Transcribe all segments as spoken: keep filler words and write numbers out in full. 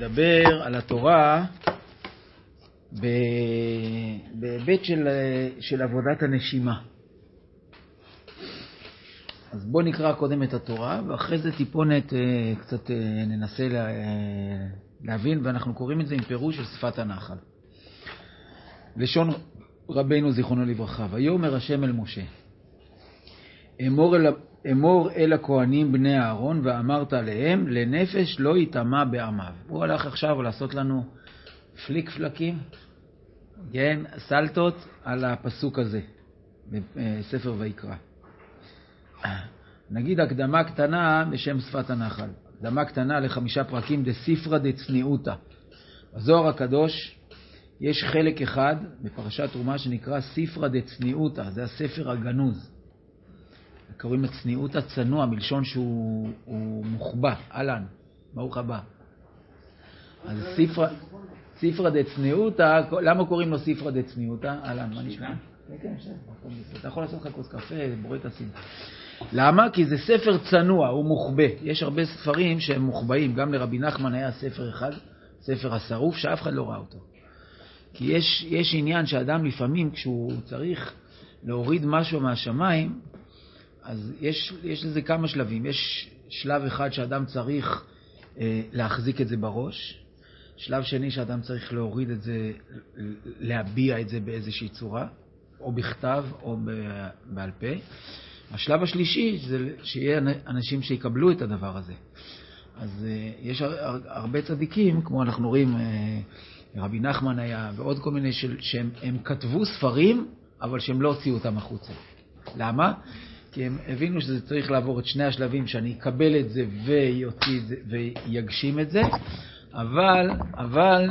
מדבר על התורה בהיבט של, של עבודת הנשימה. אז בואו נקרא קודם את התורה, ואחרי זה טיפונת קצת ננסה להבין, ואנחנו קוראים את זה עם פירוש של שפת הנחל. לשון רבנו זיכרונו לברכה, ויאמר השם אל משה, אמור אל, אמור אל הכהנים בני אהרון, ואמרת עליהם, לנפש לא יטמע בעמיו. הוא הלך עכשיו לעשות לנו פליק פלקים, כן, סלטות על הפסוק הזה, בספר ויקרא. נגיד הקדמה קטנה בשם שפת הנחל. הקדמה קטנה לחמישה פרקים דספרא דצניעותא. בזוהר הקדוש יש חלק אחד בפרשת תרומה שנקרא ספרא דצניעותא, זה הספר הגנוז. קוראים לצניעותא צנוע, מלשון שהוא מוחבא, אהלן, ברוך הבא. אז ספרא, ספרא דצניעותא, למה קוראים לו ספרא דצניעותא? אהלן, מה נשמע? כן, כן, אתה יכול לעשות לך כוס קפה, בורא את הסין. למה? כי זה ספר צנוע, הוא מוחבא. יש הרבה ספרים שהם מוחבאים, גם לרבי נחמן היה ספר אחד, ספר השרוף, שאף אחד לא ראה אותו. כי יש, יש עניין שאדם לפעמים, כשהוא צריך להוריד משהו מהשמיים, אז יש, יש לזה כמה שלבים. יש שלב אחד שאדם צריך אה, להחזיק את זה בראש, שלב שני שאדם צריך להוריד את זה, להביע את זה באיזושהי צורה, או בכתב או בעל פה. השלב השלישי זה שיהיה אנשים שיקבלו את הדבר הזה. אז uh, יש הרבה צדיקים, כמו אנחנו רואים, uh, רבי נחמן היה, ועוד כל מיני של, שהם הם כתבו ספרים, אבל שהם לא הוציאו אותם החוצה. למה? כי הם הבינו שזה צריך לעבור את שני השלבים, שאני אקבל את זה ויוציא את זה ויגשים את זה, אבל, אבל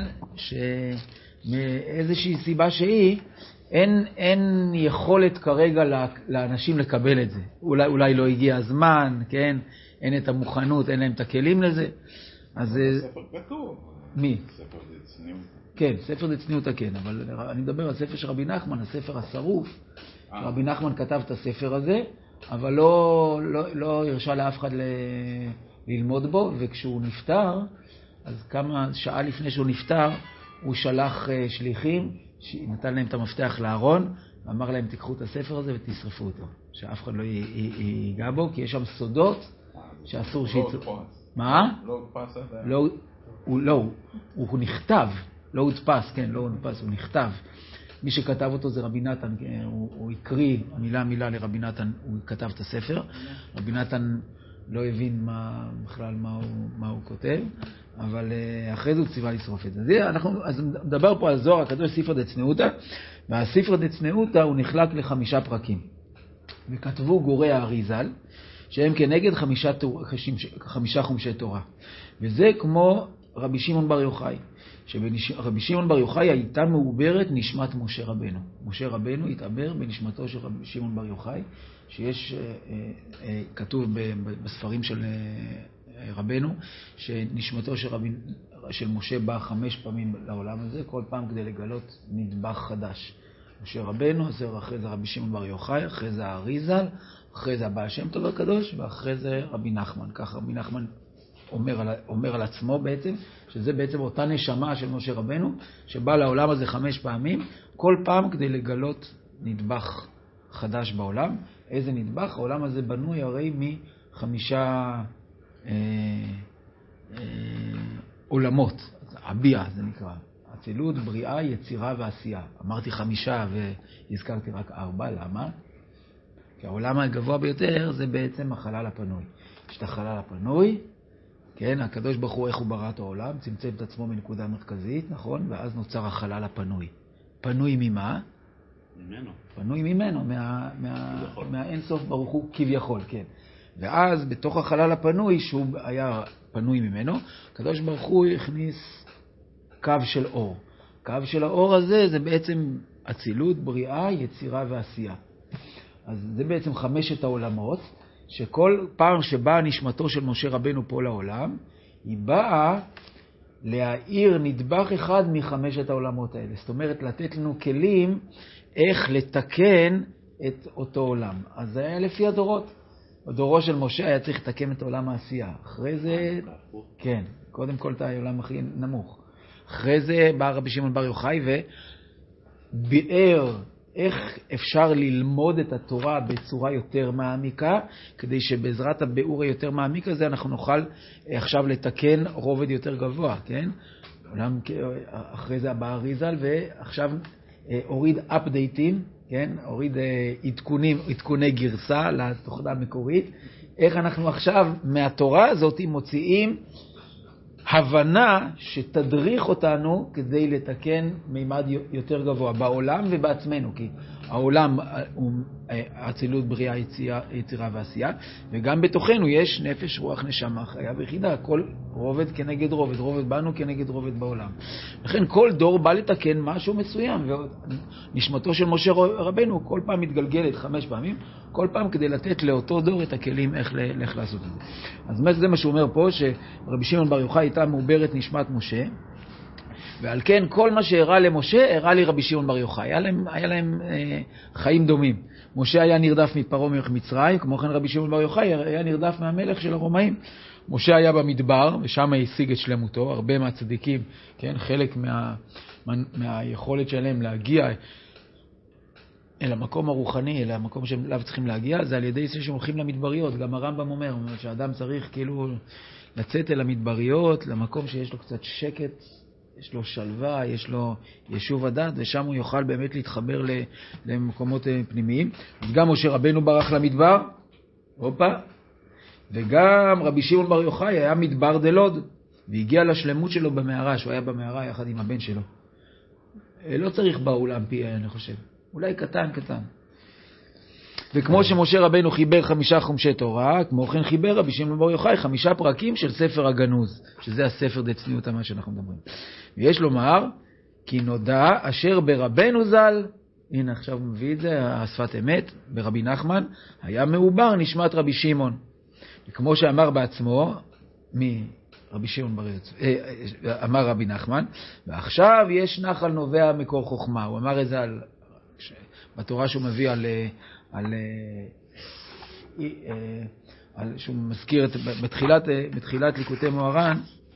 שמאיזושהי סיבה שהיא, אין, אין יכולת כרגע לאנשים לקבל את זה. אולי, אולי לא הגיע הזמן, כן? אין את המוכנות, אין להם את הכלים לזה. אז ספר כתוב. מי? ספר דצניעותא. כן, ספר דצניעותא כן, אבל אני מדבר על ספר של רבי נחמן, הספר השרוף. רבי נחמן כתב את הספר הזה, אבל לא, לא, לא הרשה לאף אחד ל... ללמוד בו, וכשהוא נפטר, אז כמה שעה לפני שהוא נפטר, הוא שלח שליחים, נתן להם את המפתח לארון, ואמר להם תיקחו את הספר הזה ותשרפו אותו, שאף אחד לא ייגע בו, כי יש שם סודות שאסור שיצאו. מה? לא הודפס עדיין. לא, הוא נכתב, לא הודפס, כן, לא הודפס, הוא נכתב. מי שכתב אותו זה רבי נתן, הוא הקריא מילה מילה לרבי נתן, הוא כתב את הספר. רבי נתן לא הבין מה, בכלל מה הוא, מה הוא כותב, אבל אחרי זה הוא ציווה לשרוף את זה. אז אנחנו, אז מדבר פה על זוהר הקדוש ספרא דצניעותא, והספרא דצניעותא הוא נחלק לחמישה פרקים. וכתבו גורי האריז"ל, שהם כנגד חמישה, חמישה חומשי תורה. וזה כמו רבי שמעון בר יוחאי, שרבי שמעון בר יוחאי הייתה מעוברת נשמת משה רבנו. משה רבנו התעבר בנשמתו של רבי שמעון בר יוחאי, שיש, כתוב בספרים של רבנו, שנשמתו של, רבי, של משה בא חמש פעמים לעולם הזה, כל פעם כדי לגלות נדבך חדש. משה רבנו, אחרי זה רבי שמעון בר יוחאי, אחרי זה האריז"ל, אחרי זה הבעל שם טוב הקדוש, ואחרי זה רבי נחמן. כך רבי נחמן אומר על, אומר על עצמו בעצם, שזה בעצם אותה נשמה של משה רבנו, שבא לעולם הזה חמש פעמים, כל פעם כדי לגלות נדבך חדש בעולם. איזה נדבך? העולם הזה בנוי הרי מחמישה אה, אה, עולמות. הביאה זה נקרא. אצילות, בריאה, יצירה ועשייה. אמרתי חמישה והזכרתי רק ארבע. למה? כי העולם הגבוה ביותר זה בעצם החלל הפנוי. יש את החלל הפנוי, כן, הקדוש ברוך הוא איך הוא ברא את העולם, צמצם את עצמו מנקודה מרכזית, נכון? ואז נוצר החלל הפנוי. פנוי ממה? ממנו. פנוי ממנו, מה, מה, מהאין סוף ברוך הוא כביכול, כן. ואז בתוך החלל הפנוי, שהוא היה פנוי ממנו, הקדוש ברוך הוא הכניס קו של אור. קו של האור הזה זה בעצם אצילות, בריאה, יצירה ועשייה. אז זה בעצם חמשת העולמות, שכל פעם שבאה נשמתו של משה רבנו פה לעולם, היא באה להאיר נדבך אחד מחמשת העולמות האלה. זאת אומרת, לתת לנו כלים איך לתקן את אותו עולם. אז זה היה לפי הדורות. בדורו של משה היה צריך לתקן את עולם העשייה. אחרי זה, כן, קודם כל את העולם הכי נמוך. אחרי זה בא רבי שמעון בר יוחאי וביאר איך אפשר ללמוד את התורה בצורה יותר מעמיקה, כדי שבעזרת הביאור היותר מעמיק הזה אנחנו נוכל עכשיו לתקן רובד יותר גבוה, כן? עולם, אחרי זה בא אריזל, ועכשיו הוריד אפדייטים, כן? הוריד עדכונים, עדכוני גרסה לתוכנה המקורית. איך אנחנו עכשיו מהתורה הזאת מוציאים הבנה שתדריך אותנו כדי לתקן מימד יותר גבוה בעולם ובעצמנו, כי העולם הוא אצילות, בריאה, יצירה, יצירה ועשייה, וגם בתוכנו יש נפש, רוח, נשמה, חיה ויחידה, כל רובד כנגד רובד, רובד בנו כנגד רובד בעולם. לכן כל דור בא לתקן משהו מסוים, ונשמתו של משה רבנו כל פעם מתגלגלת חמש פעמים, כל פעם כדי לתת לאותו דור את הכלים איך, איך לעשות את זה. אז זה מה שהוא אומר פה, שרבי שמעון בר יוחאי הייתה מעוברת נשמת משה, ועל כן כל מה שהראה למשה, הראה לי רבי שמעון בר יוחאי. היה להם, היה להם אה, חיים דומים. משה היה נרדף מפרעה מלך מצרים, כמו כן רבי שמעון בר יוחאי היה נרדף מהמלך של הרומאים. משה היה במדבר, ושם השיג את שלמותו. הרבה מהצדיקים, כן, חלק מה, מה, מהיכולת שלהם להגיע אל המקום הרוחני, אל המקום שאליו צריכים להגיע, זה על ידי זה שהם הולכים למדבריות. גם הרמב"ם אומר, אומר שהאדם צריך כאילו לצאת אל המדבריות, למקום שיש לו קצת שקט, יש לו שלווה, יש לו יישוב הדת, ושם הוא יוכל באמת להתחבר למקומות פנימיים. אז גם משה רבנו ברח למדבר, אופה, וגם רבי שמעון בר יוחאי היה מדבר דלוד, והגיע לשלמות שלו במערה, שהוא היה במערה יחד עם הבן שלו. לא צריך באולם פי, אני חושב. אולי קטן, קטן. וכמו שמשה רבנו חיבר חמישה חומשי תורה, כמו כן חיבר רבי שמעון בר יוחאי חמישה פרקים של ספר הגנוז, שזה הספר דצניעות מה שאנחנו מדברים. ויש לומר, כי נודע אשר ברבנו ז"ל, הנה עכשיו הוא מביא את זה, השפת אמת, ברבי נחמן, היה מעובר נשמת רבי שמעון. וכמו שאמר בעצמו, מי? רבי שמעון בר יוחאי, אמר רבי נחמן, ועכשיו יש נחל נובע מקור חוכמה. הוא אמר את זה על, בתורה שהוא מביא על, על, על שהוא מזכיר את, בתחילת, בתחילת ליקוטי מוהר"ן,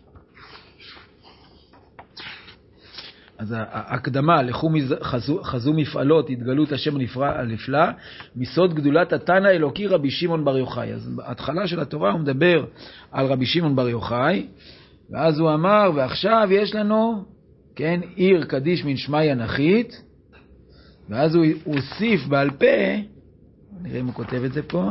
אז ההקדמה, לכו חזו, חזו מפעלות, התגלות השם הנפלא, מסוד גדולת התנא אלוקי רבי שמעון בר יוחאי. אז בהתחלה של התורה הוא מדבר על רבי שמעון בר יוחאי, ואז הוא אמר, ועכשיו יש לנו, כן, עיר קדיש מן שמיא נחית, ואז הוא הוסיף בעל פה, נראה אם הוא כותב את זה פה.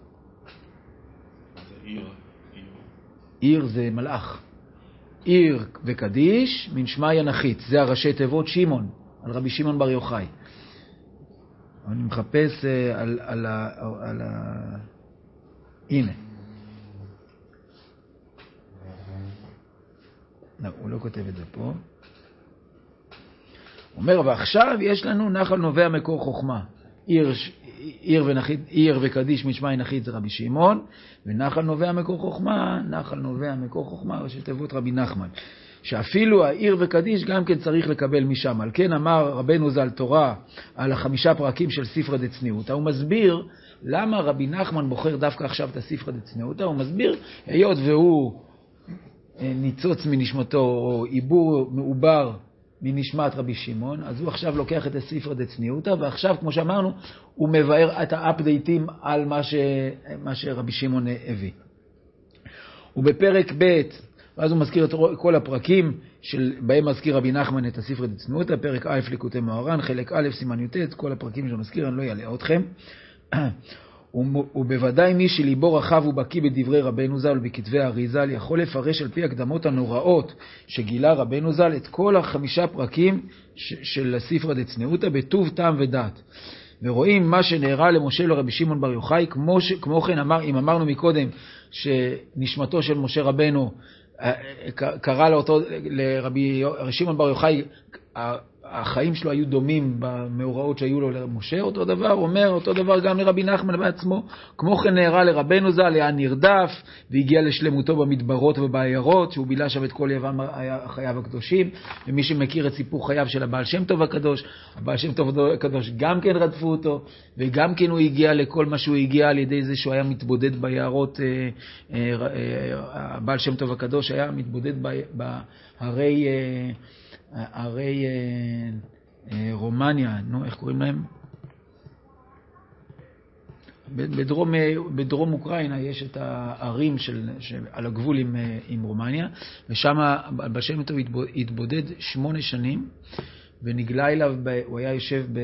עיר, עיר זה מלאך. עיר וקדיש מן שמיא נחית, זה הראשי תיבות שמעון, על רבי שמעון בר יוחאי. אני מחפש על, על, ה, על ה... הנה. לא, הוא לא כותב את זה פה. הוא אומר, ועכשיו יש לנו נחל נובע מקור חוכמה. עיר, עיר, ונחית, עיר וקדיש מן שמיא נחית זה רבי שמעון, ונחל נובע מקור חוכמה, נחל נובע מקור חוכמה, ראשי תיבות רבי נחמן. שאפילו העיר וקדיש גם כן צריך לקבל משם. על כן אמר רבנו ז"ל תורה על החמישה פרקים של ספרא דצניעותא. הוא מסביר למה רבי נחמן בוחר דווקא עכשיו את הספרא דצניעותא. הוא מסביר, היות והוא ניצוץ מנשמתו, או עיבור מעובר מנשמת רבי שמעון, אז הוא עכשיו לוקח את הספרא דצניעותא, ועכשיו, כמו שאמרנו, הוא מבאר את האפדייטים על מה, ש... מה שרבי שמעון הביא. ובפרק ב', ואז הוא מזכיר את כל הפרקים שבהם מזכיר רבי נחמן את הספרא דצניעותא, פרק א' ליקוטי מוהר"ן, חלק א' סימן י"ט, כל הפרקים שהוא מזכיר, אני לא אעלה אתכם. ובוודאי מי שליבו רחב ובקיא בדברי רבנו ז"ל ובכתבי האריז"ל יכול לפרש על פי הקדמות הנוראות שגילה רבנו ז"ל את כל החמישה פרקים של ספרא דצניעותא בטוב טעם ודעת. ורואים מה שנראה למשה לרבי שמעון בר יוחאי, כמו, ש... כמו כן אמר, אם אמרנו מקודם שנשמתו של משה רבנו קרא לאותו, לרבי שמעון בר יוחאי, החיים שלו היו דומים במאורעות שהיו לו למשה, אותו דבר, אומר אותו דבר גם לרבי נחמן בעצמו. כמו כן נערה לרבנו ז"ל, היה נרדף והגיע לשלמותו במדברות ובעיירות, שהוא בילה שם את כל יוון חייו הקדושים. ומי שמכיר את סיפור חייו של הבעל שם טוב הקדוש, הבעל שם טוב הקדוש גם כן רדפו אותו, וגם כן הוא הגיע לכל מה שהוא הגיע על ידי זה שהוא היה מתבודד ביערות. הבעל שם טוב הקדוש היה מתבודד בהרי הרי רומניה, נו, איך קוראים להם? בדרום, בדרום אוקראינה יש את הערים של, על הגבול עם, עם רומניה, ושם הבעל שם טוב התבודד שמונה שנים, ונגלה אליו, הוא היה יושב, ב,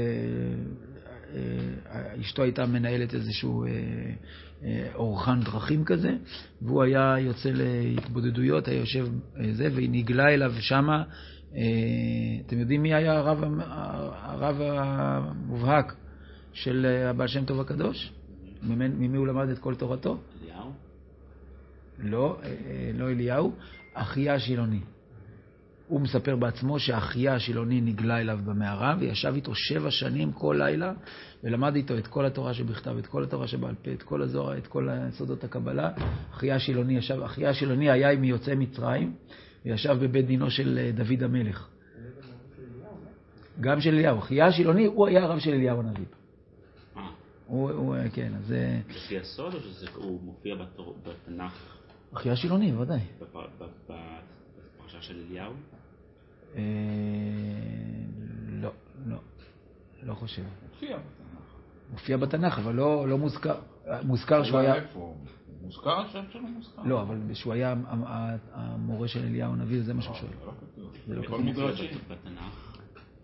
אשתו הייתה מנהלת איזשהו אורחן דרכים כזה, והוא היה יוצא להתבודדויות, היה יושב זה, ונגלה אליו שמה, אתם יודעים מי היה הרב, הרב המובהק של הבעל שם טוב הקדוש? ממי הוא למד את כל תורתו? אליהו? לא, לא אליהו, אחיה השילוני. הוא מספר בעצמו שאחיה השילוני נגלה אליו במערה, וישב איתו שבע שנים כל לילה, ולמד איתו את כל התורה שבכתב, את כל התורה שבעל פה, את כל הזוהר, את כל סודות הקבלה. אחיה השילוני ישב, אחיה השילוני היה מיוצאי מצרים, וישב בבית דינו של דוד המלך. גם של אליהו. אחיה השילוני, הוא היה הרב של אליהו הנביא. הוא, הוא, כן, אז... לפי הסוד או שהוא מופיע בתנ"ך? אחיה השילוני, ודאי. בפרשה של אליהו? לא, לא. לא חושב. מופיע בתנ"ך. מופיע בתנ"ך, אבל לא, לא מוזכר. מוזכר שהוא היה... איפה? מוזכר השם שלו מוזכר? לא, אבל שהוא היה המורה של אליהו הנביא, זה מה שהוא שואל. זה לא כתוב. כל מדרשי. בתנ"ך?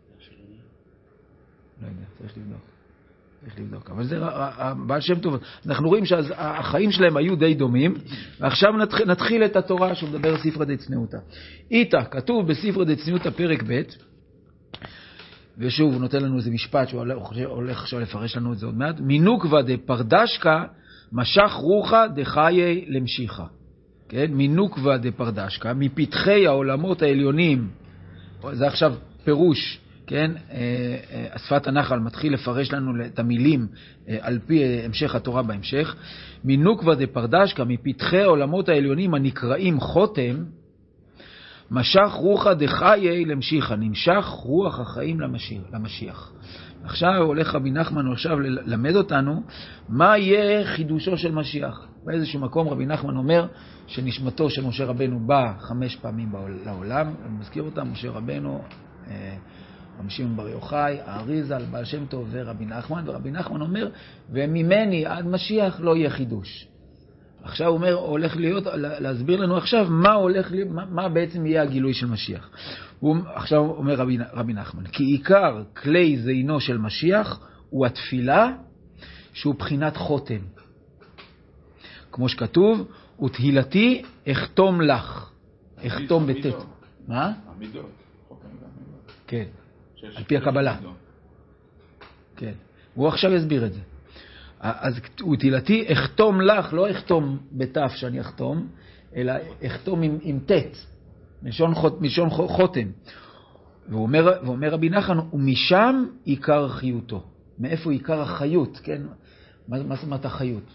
לא יודע, צריך לבדוק. צריך לבדוק. אבל זה הבעל שם טוב. אנחנו רואים שהחיים שלהם היו די דומים, ועכשיו נתחיל את התורה שמדבר ספרא דצניעותא. איתא, כתוב בספרא דצניעותא פרק ב', ושוב הוא נותן לנו איזה משפט שהוא הולך עכשיו לפרש לנו את זה עוד מעט. מינוקווה דפרדשקה משך רוחה דחיי למשיחה. כן? מינוקווה דפרדשקה, מפתחי העולמות העליונים, זה עכשיו פירוש, כן? שפת הנחל מתחיל לפרש לנו את המילים על פי המשך התורה בהמשך. מינוקווה דפרדשקה, מפתחי העולמות העליונים הנקראים חותם, משך רוחה דחיי למשיחה, נמשך רוח החיים למשיח. למשיח. עכשיו הולך רבי נחמן עכשיו ללמד אותנו מה יהיה חידושו של משיח. באיזשהו מקום רבי נחמן אומר שנשמתו של משה רבנו בא חמש פעמים לעולם, אני מזכיר אותם, משה רבנו, רבי שמעון בר יוחאי, האריז"ל, בעל שם טוב ורבי נחמן, ורבי נחמן אומר וממני עד משיח לא יהיה חידוש. עכשיו הוא אומר, הולך להיות, להסביר לנו עכשיו מה הולך, מה, מה בעצם יהיה הגילוי של משיח. הוא, עכשיו אומר רבי, רבי נחמן, כי עיקר כלי זינו של משיח הוא התפילה, שהוא בחינת חותם. כמו שכתוב, ותהילתי אחתום לך, אחתום בתת. מה? המידות. כן, על פי הקבלה. כן, הוא עכשיו יסביר את זה. אז ותהילתי אחתום לך, לא אחתום בתף שאני אחתום, אלא אחתום עם, עם תת, משון, משון חותם. והוא אומר, ואומר רבי נחמן, ומשם עיקר חיותו. מאיפה עיקר החיות, כן? מה, מה זאת אומרת החיות?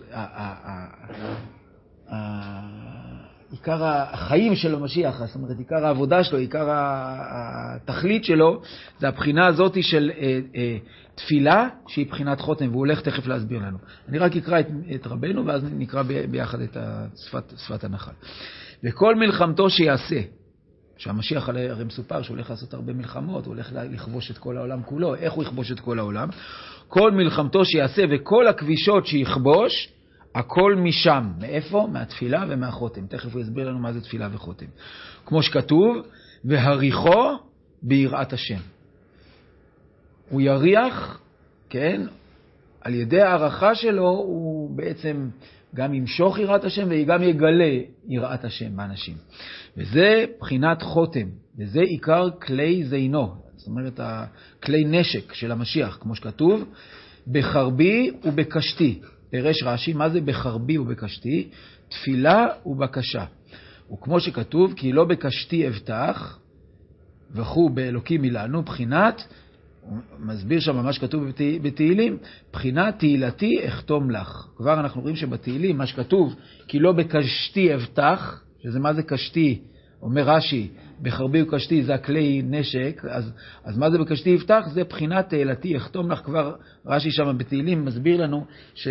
עיקר החיים של המשיח, זאת אומרת, עיקר העבודה שלו, עיקר התכלית שלו, זה הבחינה הזאת של אה, אה, תפילה, שהיא בחינת חותם, והוא הולך תכף להסביר לנו. אני רק אקרא את, את רבנו, ואז נקרא ב, ביחד את שפת, שפת הנחל. וכל מלחמתו שיעשה, שהמשיח הרי מסופר שהוא הולך לעשות הרבה מלחמות, הוא הולך לכבוש את כל העולם כולו, איך הוא יכבוש את כל העולם? כל מלחמתו שיעשה וכל הכבישות שיכבוש, הכל משם. מאיפה? מהתפילה ומהחותם. תכף הוא יסביר לנו מה זה תפילה וחותם. כמו שכתוב, והריחו ביראת השם. הוא יריח, כן, על ידי הערכה שלו, הוא בעצם גם ימשוך יראת השם, וגם יגלה יראת השם באנשים. וזה בחינת חותם, וזה עיקר כלי זינו. זאת אומרת, כלי נשק של המשיח, כמו שכתוב, בחרבי ובקשתי. פרש רש"י, מה זה בחרבי ובקשתי? תפילה ובקשה. וכמו שכתוב, כי לא בקשתי אבטח, וכו באלוקים מילנו, בחינת, הוא מסביר שם מה שכתוב בתהילים, בחינת תהילתי אחתום לך. כבר אנחנו רואים שבתהילים מה שכתוב, כי לא בקשתי אבטח, שזה מה זה קשתי, אומר רש"י, בחרבי וקשתי זה הכלי נשק, אז, אז מה זה בקשתי אבטח? זה בחינת תהילתי אחתום לך. כבר רש"י שם בתהילים מסביר לנו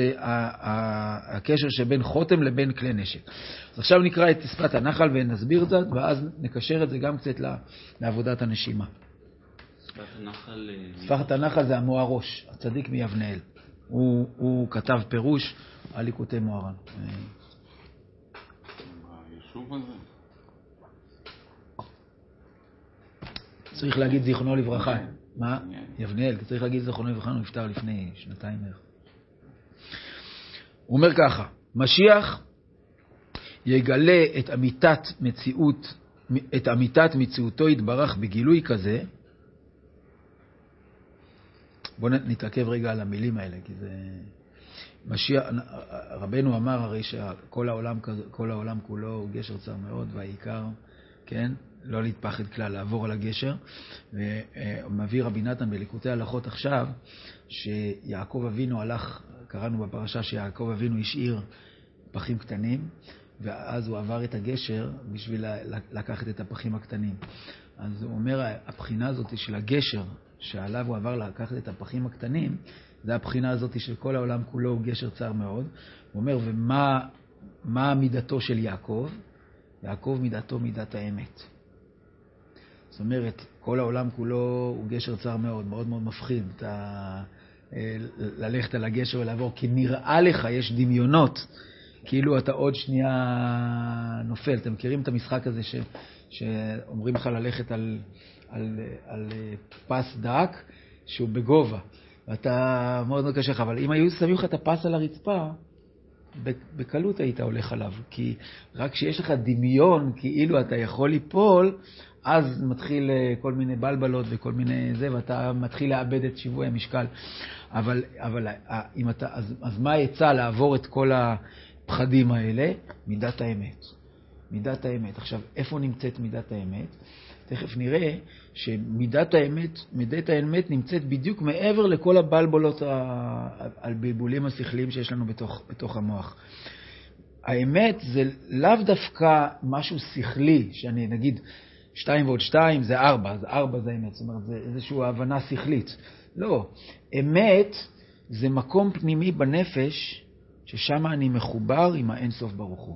שהקשר שבין חותם לבין כלי נשק. אז עכשיו נקרא את שפת הנחל ונסביר זאת, ואז נקשר את זה גם קצת לעבודת הנשימה. שפת הנחל... שפת הנחל זה המוהרוש, הצדיק מיבנאל. הוא, הוא כתב פירוש על ליקוטי מוהר"ן. היישוב הזה? צריך להגיד זיכרונו לברכה. מה? יבנאל, צריך להגיד זיכרונו לברכה, הוא נפטר לפני שנתיים בערך. הוא אומר ככה, משיח יגלה את אמיתת מציאות, את אמיתת מציאותו יתברך בגילוי כזה. בואו נתעכב רגע על המילים האלה, כי זה... משיח, רבנו אמר הרי שכל העולם, כל העולם כולו הוא גשר צר מאוד, והעיקר, כן, לא להתפחד כלל, לעבור על הגשר. ומביא רבי נתן בליקוטי הלכות עכשיו, שיעקב אבינו הלך, קראנו בפרשה שיעקב אבינו השאיר פחים קטנים, ואז הוא עבר את הגשר בשביל לקחת את הפחים הקטנים. אז הוא אומר, הבחינה הזאת של הגשר, שעליו הוא עבר לקחת את הפחים הקטנים, זה הבחינה הזאת של כל העולם כולו הוא גשר צר מאוד. הוא אומר, ומה מה מידתו של יעקב? יעקב מידתו מידת האמת. זאת אומרת, כל העולם כולו הוא גשר צר מאוד, מאוד מאוד מפחיד. אתה ללכת על הגשר ולעבור, כי נראה לך, יש דמיונות, כאילו אתה עוד שנייה נופל. אתם מכירים את המשחק הזה ש, שאומרים לך ללכת על, על, על פס דק שהוא בגובה. ואתה מאוד מאוד קשה לך, אבל אם היו שמים לך את הפס על הרצפה, בקלות היית הולך עליו. כי רק כשיש לך דמיון, כאילו אתה יכול ליפול, אז מתחיל כל מיני בלבלות וכל מיני זה, ואתה מתחיל לאבד את שיווי המשקל. אבל, אבל אם אתה, אז, אז מה יצא לעבור את כל הפחדים האלה? מידת האמת. מידת האמת. עכשיו, איפה נמצאת מידת האמת? תכף נראה שמידת האמת, מידת האמת נמצאת בדיוק מעבר לכל הבלבלות על בלבולים השכליים שיש לנו בתוך, בתוך המוח. האמת זה לאו דווקא משהו שכלי, שאני נגיד שתיים ועוד שתיים זה ארבע, אז ארבע זה האמת, זאת אומרת, זה איזושהי הבנה שכלית. לא, אמת זה מקום פנימי בנפש, ששם אני מחובר עם האין סוף ברוך הוא.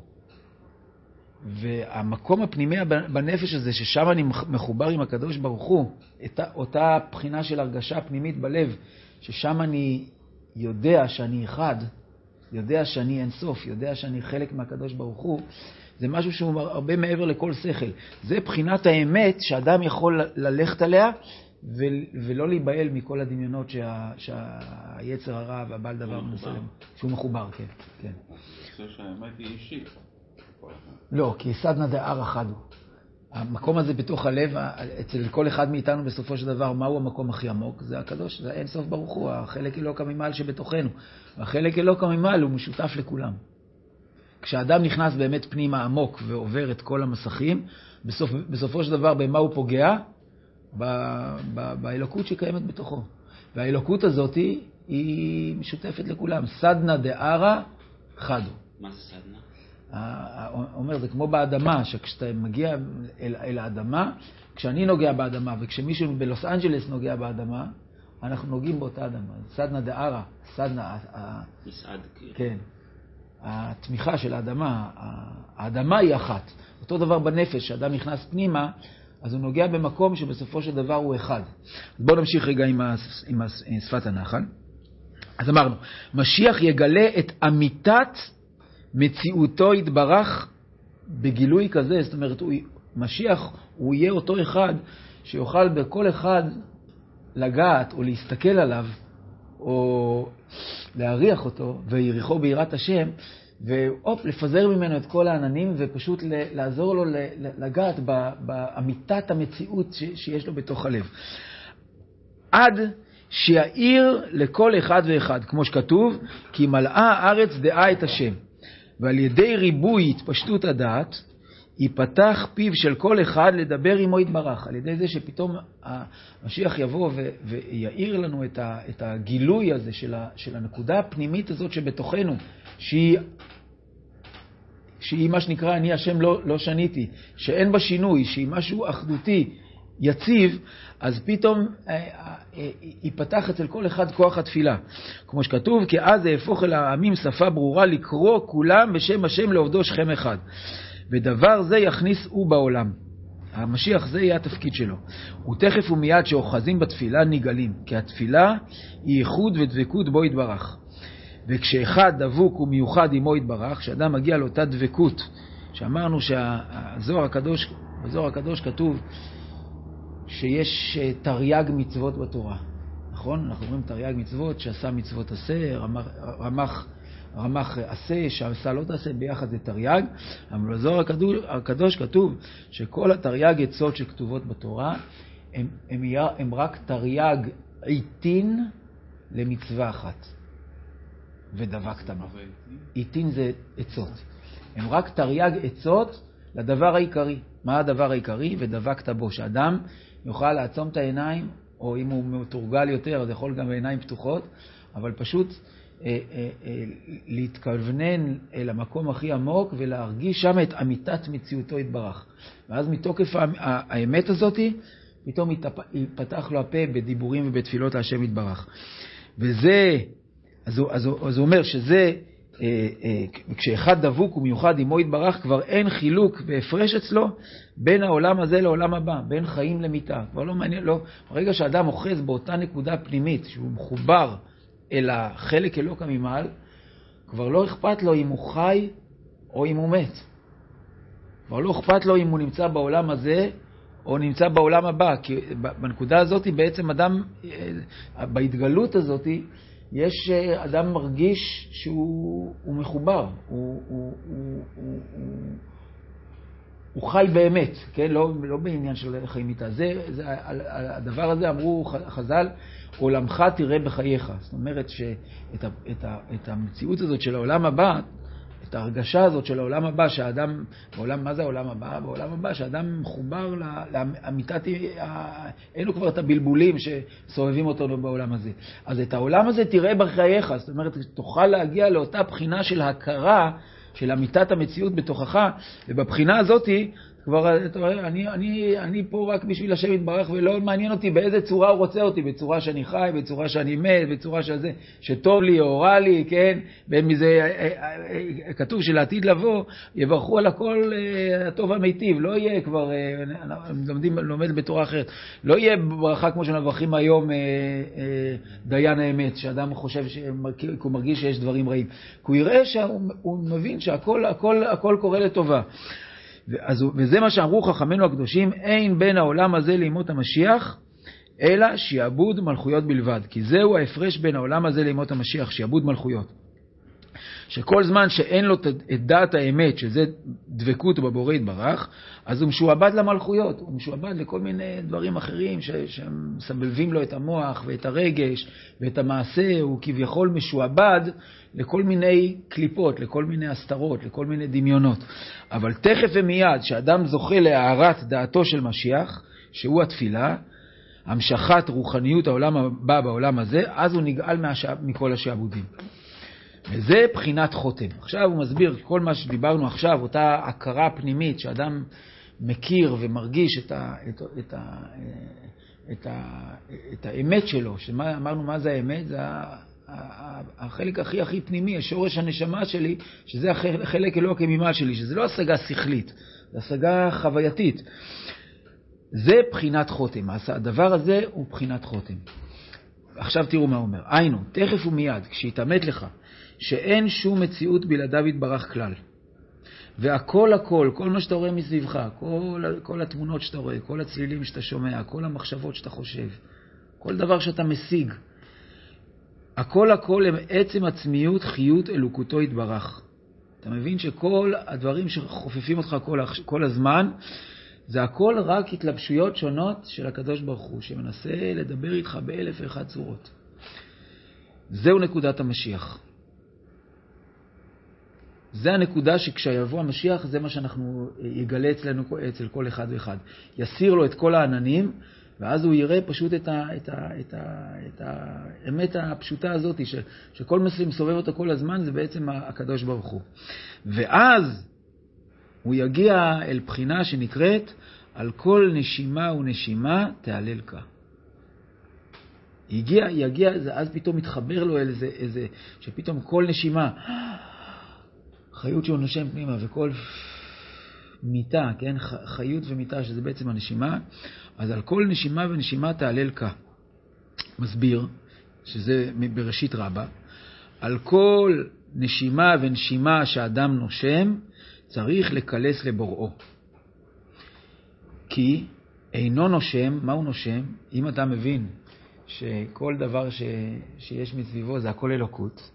והמקום הפנימי בנפש הזה, ששם אני מחובר עם הקדוש ברוך הוא, אותה בחינה של הרגשה פנימית בלב, ששם אני יודע שאני אחד, יודע שאני אין סוף, יודע שאני חלק מהקדוש ברוך הוא, זה משהו שהוא הרבה מעבר לכל שכל. זה בחינת האמת שאדם יכול ללכת עליה, ולא להיבהל מכל הדמיונות שה, שהיצר הרע והבעל דבר מנסה להם. שהוא מחובר, כן. כן. אני חושב שהאמת היא אישית. לא, כי סדנא דארעא חד הוא. המקום הזה בתוך הלב, אצל כל אחד מאיתנו בסופו של דבר, מהו המקום הכי עמוק? זה הקדוש, זה אין סוף ברוך הוא, החלק אלוקא ממעל שבתוכנו. והחלק אלוקא ממעל הוא משותף לכולם. כשאדם נכנס באמת פנימה עמוק ועובר את כל המסכים, בסופ, בסופו של דבר במה הוא פוגע? ב, ב, באלוקות שקיימת בתוכו. והאלוקות הזאת היא משותפת לכולם. סדנא דארעא חד הוא. מה זה סדנא? אומר, זה כמו באדמה, שכשאתה מגיע אל, אל האדמה, כשאני נוגע באדמה וכשמישהו בלוס אנג'לס נוגע באדמה, אנחנו נוגעים באותה אדמה. סדנא דארעא, סדנא... מסעד כאילו. כן. התמיכה של האדמה, האדמה היא אחת. אותו דבר בנפש, כשאדם נכנס פנימה, אז הוא נוגע במקום שבסופו של דבר הוא אחד. אז בואו נמשיך רגע עם, הס, עם, הס, עם שפת הנחל. אז אמרנו, משיח יגלה את אמיתת מציאותו יתברך בגילוי כזה, זאת אומרת, הוא, משיח הוא יהיה אותו אחד שיוכל בכל אחד לגעת או להסתכל עליו, או להריח אותו, ויריחו ביראת השם, ואופ, לפזר ממנו את כל העננים, ופשוט לעזור לו לגעת באמיתת המציאות שיש לו בתוך הלב. עד שיעיר לכל אחד ואחד, כמו שכתוב, כי מלאה הארץ דעה את השם. ועל ידי ריבוי התפשטות הדעת, ייפתח פיו של כל אחד לדבר עמו יתברך, על ידי זה שפתאום המשיח יבוא ו- ויעיר לנו את, ה- את הגילוי הזה של, ה- של הנקודה הפנימית הזאת שבתוכנו, שהיא, שהיא מה שנקרא אני השם לא, לא שניתי, שאין בה שינוי, שהיא משהו אחדותי, יציב, אז פתאום אה, אה, ייפתח אצל כל אחד כוח התפילה. כמו שכתוב, כי אז יהפוך אל העמים שפה ברורה לקרוא כולם בשם השם לעובדו שכם אחד. ודבר זה יכניס הוא בעולם. המשיח זה יהיה התפקיד שלו. ותכף ומיד שאוחזים בתפילה נגלים, כי התפילה היא ייחוד ודבקות בו יתברך. וכשאחד דבוק ומיוחד עמו יתברך, שאדם מגיע לאותה דבקות, שאמרנו שהזוהר הקדוש, בזוהר הקדוש כתוב שיש תרי"ג מצוות בתורה. נכון? אנחנו אומרים תרי"ג מצוות, שעשה מצוות עשה, רמח, רמח רמח עשה, שעשה לא תעשה, ביחד זה תרי"ג. אבל בזוהר הקדוש, הקדוש כתוב שכל התרי"ג עצות שכתובות בתורה הם, הם, הם רק תרי"ג עיתין למצווה אחת. ודבקת בה. עיתין זה עצות. הם רק תרי"ג עצות לדבר העיקרי. מה הדבר העיקרי? ודבקת בו. שאדם יוכל לעצום את העיניים, או אם הוא מתורגל יותר, אז יכול גם בעיניים פתוחות, אבל פשוט אה, אה, אה, להתכוונן אל המקום הכי עמוק, ולהרגיש שם את אמיתת מציאותו יתברך. ואז מתוקף האמת הזאת, פתאום ייפתח לו הפה בדיבורים ובתפילות להשם יתברך. וזה, אז הוא, אז הוא, אז הוא אומר שזה, אה, אה, כשאחד דבוק ומיוחד עמו יתברך, כבר אין חילוק והפרש אצלו בין העולם הזה לעולם הבא, בין חיים למיתה. כבר לא מעניין, לא. ברגע שאדם אוחז באותה נקודה פנימית, שהוא מחובר אל החלק אלוקה ממעל, כבר לא אכפת לו אם הוא חי או אם הוא מת. כבר לא אכפת לו אם הוא נמצא בעולם הזה או נמצא בעולם הבא, כי בנקודה הזאת בעצם אדם, בהתגלות הזאת, יש אדם מרגיש שהוא הוא מחובר, הוא, הוא, הוא, הוא, הוא, הוא חי באמת, כן? לא, לא בעניין של חיים איתה. זה, זה, הדבר הזה אמרו חז"ל, עולמך תראה בחייך. זאת אומרת שאת ה, את ה, את המציאות הזאת של העולם הבא, את ההרגשה הזאת של העולם הבא, שהאדם, בעולם, מה זה העולם הבא? בעולם הבא, שהאדם מחובר לאמיתת, אין לו כבר את הבלבולים שסובבים אותו בעולם הזה. אז את העולם הזה תראה בחייך, זאת אומרת, תוכל להגיע לאותה בחינה של הכרה, של אמיתת המציאות בתוכך, ובבחינה הזאת, כבר, אתה רואה, אני, אני, אני פה רק בשביל השם יתברך, ולא מעניין אותי באיזה צורה הוא רוצה אותי, בצורה שאני חי, בצורה שאני מת, בצורה שזה, שטוב לי או רע לי, כן? בין מזה, כתוב שלעתיד לבוא, יברכו על הכל הטוב המיטיב, לא יהיה כבר, לומדים, לומד בתורה אחרת, לא יהיה ברכה כמו שנברכים היום דיין האמת, שאדם חושב, הוא מרגיש שיש דברים רעים, כי הוא יראה שהוא מבין שהכל, הכל, הכל קורה לטובה. וזה מה שאמרו חכמינו הקדושים, אין בין העולם הזה לימות המשיח, אלא שיעבוד מלכויות בלבד. כי זהו ההפרש בין העולם הזה לימות המשיח, שיעבוד מלכויות. שכל זמן שאין לו את דעת האמת, שזה דבקות בבורא יתברך, אז הוא משועבד למלכויות, הוא משועבד לכל מיני דברים אחרים שמסבבים לו את המוח ואת הרגש ואת המעשה, הוא כביכול משועבד לכל מיני קליפות, לכל מיני הסתרות, לכל מיני דמיונות. אבל תכף ומיד שאדם זוכה להארת דעתו של משיח, שהוא התפילה, המשכת רוחניות העולם הבא בעולם הזה, אז הוא נגאל מהשע... מכל השעבודים. וזה בחינת חותם. עכשיו הוא מסביר כל מה שדיברנו עכשיו, אותה הכרה פנימית שאדם מכיר ומרגיש את, ה, את, את, ה, את, ה, את האמת שלו. שמה, אמרנו מה זה האמת? זה החלק הכי הכי פנימי, השורש הנשמה שלי, שזה החלק אלוקי ממעל שלי, שזה לא השגה שכלית, זה השגה חווייתית. זה בחינת חותם. הדבר הזה הוא בחינת חותם. עכשיו תראו מה הוא אומר. היינו, תכף ומיד, כשיתאמת לך, שאין שום מציאות בלעדיו יתברך כלל. והכל הכל, כל מה שאתה רואה מסביבך, כל, כל התמונות שאתה רואה, כל הצלילים שאתה שומע, כל המחשבות שאתה חושב, כל דבר שאתה משיג, הכל הכל הם עצם עצמיות חיות אלוקותו יתברך. אתה מבין שכל הדברים שחופפים אותך כל, כל הזמן, זה הכל רק התלבשויות שונות של הקדוש ברוך הוא, שמנסה לדבר איתך באלף ואחת צורות. זהו נקודת המשיח. זה הנקודה שכשיבוא המשיח, זה מה שאנחנו יגלה אצלנו, אצל כל אחד ואחד. יסיר לו את כל העננים, ואז הוא יראה פשוט את, ה, את, ה, את, ה, את האמת הפשוטה הזאת, ש, שכל מסלים סובב אותו כל הזמן, זה בעצם הקדוש ברוך הוא. ואז הוא יגיע אל בחינה שנקראת, על כל נשימה ונשימה תהלל כה. יגיע, יגיע, אז פתאום מתחבר לו אל איזה, איזה, שפתאום כל נשימה, חיות שהוא נושם פנימה, וכל מיטה, כן, חיות ומיטה, שזה בעצם הנשימה, אז על כל נשימה ונשימה תהלל כה. מסביר, שזה בראשית רבה, על כל נשימה ונשימה שאדם נושם, צריך לקלס לבוראו. כי אינו נושם, מה הוא נושם? אם אתה מבין שכל דבר ש... שיש מסביבו זה הכל אלוקות,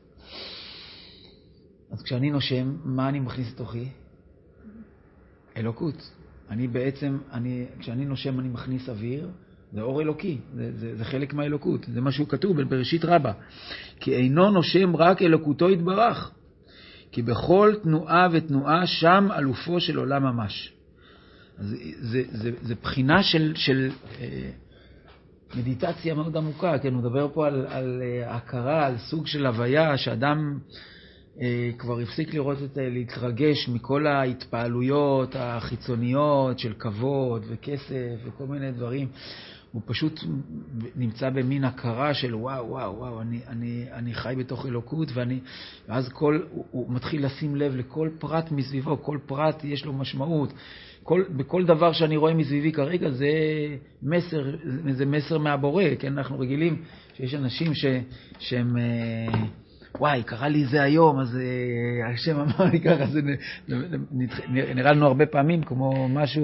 אז כשאני נושם, מה אני מכניס לתוכי? אלוקות. אני בעצם, אני, כשאני נושם אני מכניס אוויר, זה אור אלוקי, זה, זה, זה חלק מהאלוקות, זה משהו כתוב בראשית רבה. כי אינו נושם רק אלוקותו יתברך, כי בכל תנועה ותנועה שם אלופו של עולם ממש. אז זה, זה, זה, זה בחינה של, של אה, מדיטציה מאוד עמוקה, כן, הוא מדבר פה על, על אה, הכרה, על סוג של הוויה, שאדם אה, כבר הפסיק לראות את, להתרגש מכל ההתפעלויות החיצוניות של כבוד וכסף וכל מיני דברים. הוא פשוט נמצא במין הכרה של וואו, וואו, וואו, אני, אני, אני חי בתוך אלוקות, ואני, ואז כל, הוא, הוא מתחיל לשים לב לכל פרט מסביבו, כל פרט יש לו משמעות. כל, בכל דבר שאני רואה מסביבי כרגע זה מסר, זה מסר מהבורא, כן? אנחנו רגילים שיש אנשים ש, שהם, וואי, קרה לי זה היום, אז השם אמר לי ככה, זה נראה לנו הרבה פעמים כמו משהו,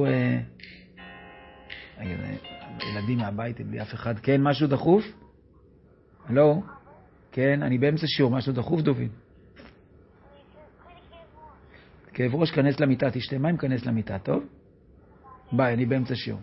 ילדים מהבית, בלי אף אחד. כן, משהו דחוף? לא? כן, אני באמצע שיעור, משהו דחוף, דובין? כאב ראש, כנס למיטה, תשתה מים, כנס למיטה, טוב? ביי, אני באמצע שיעור.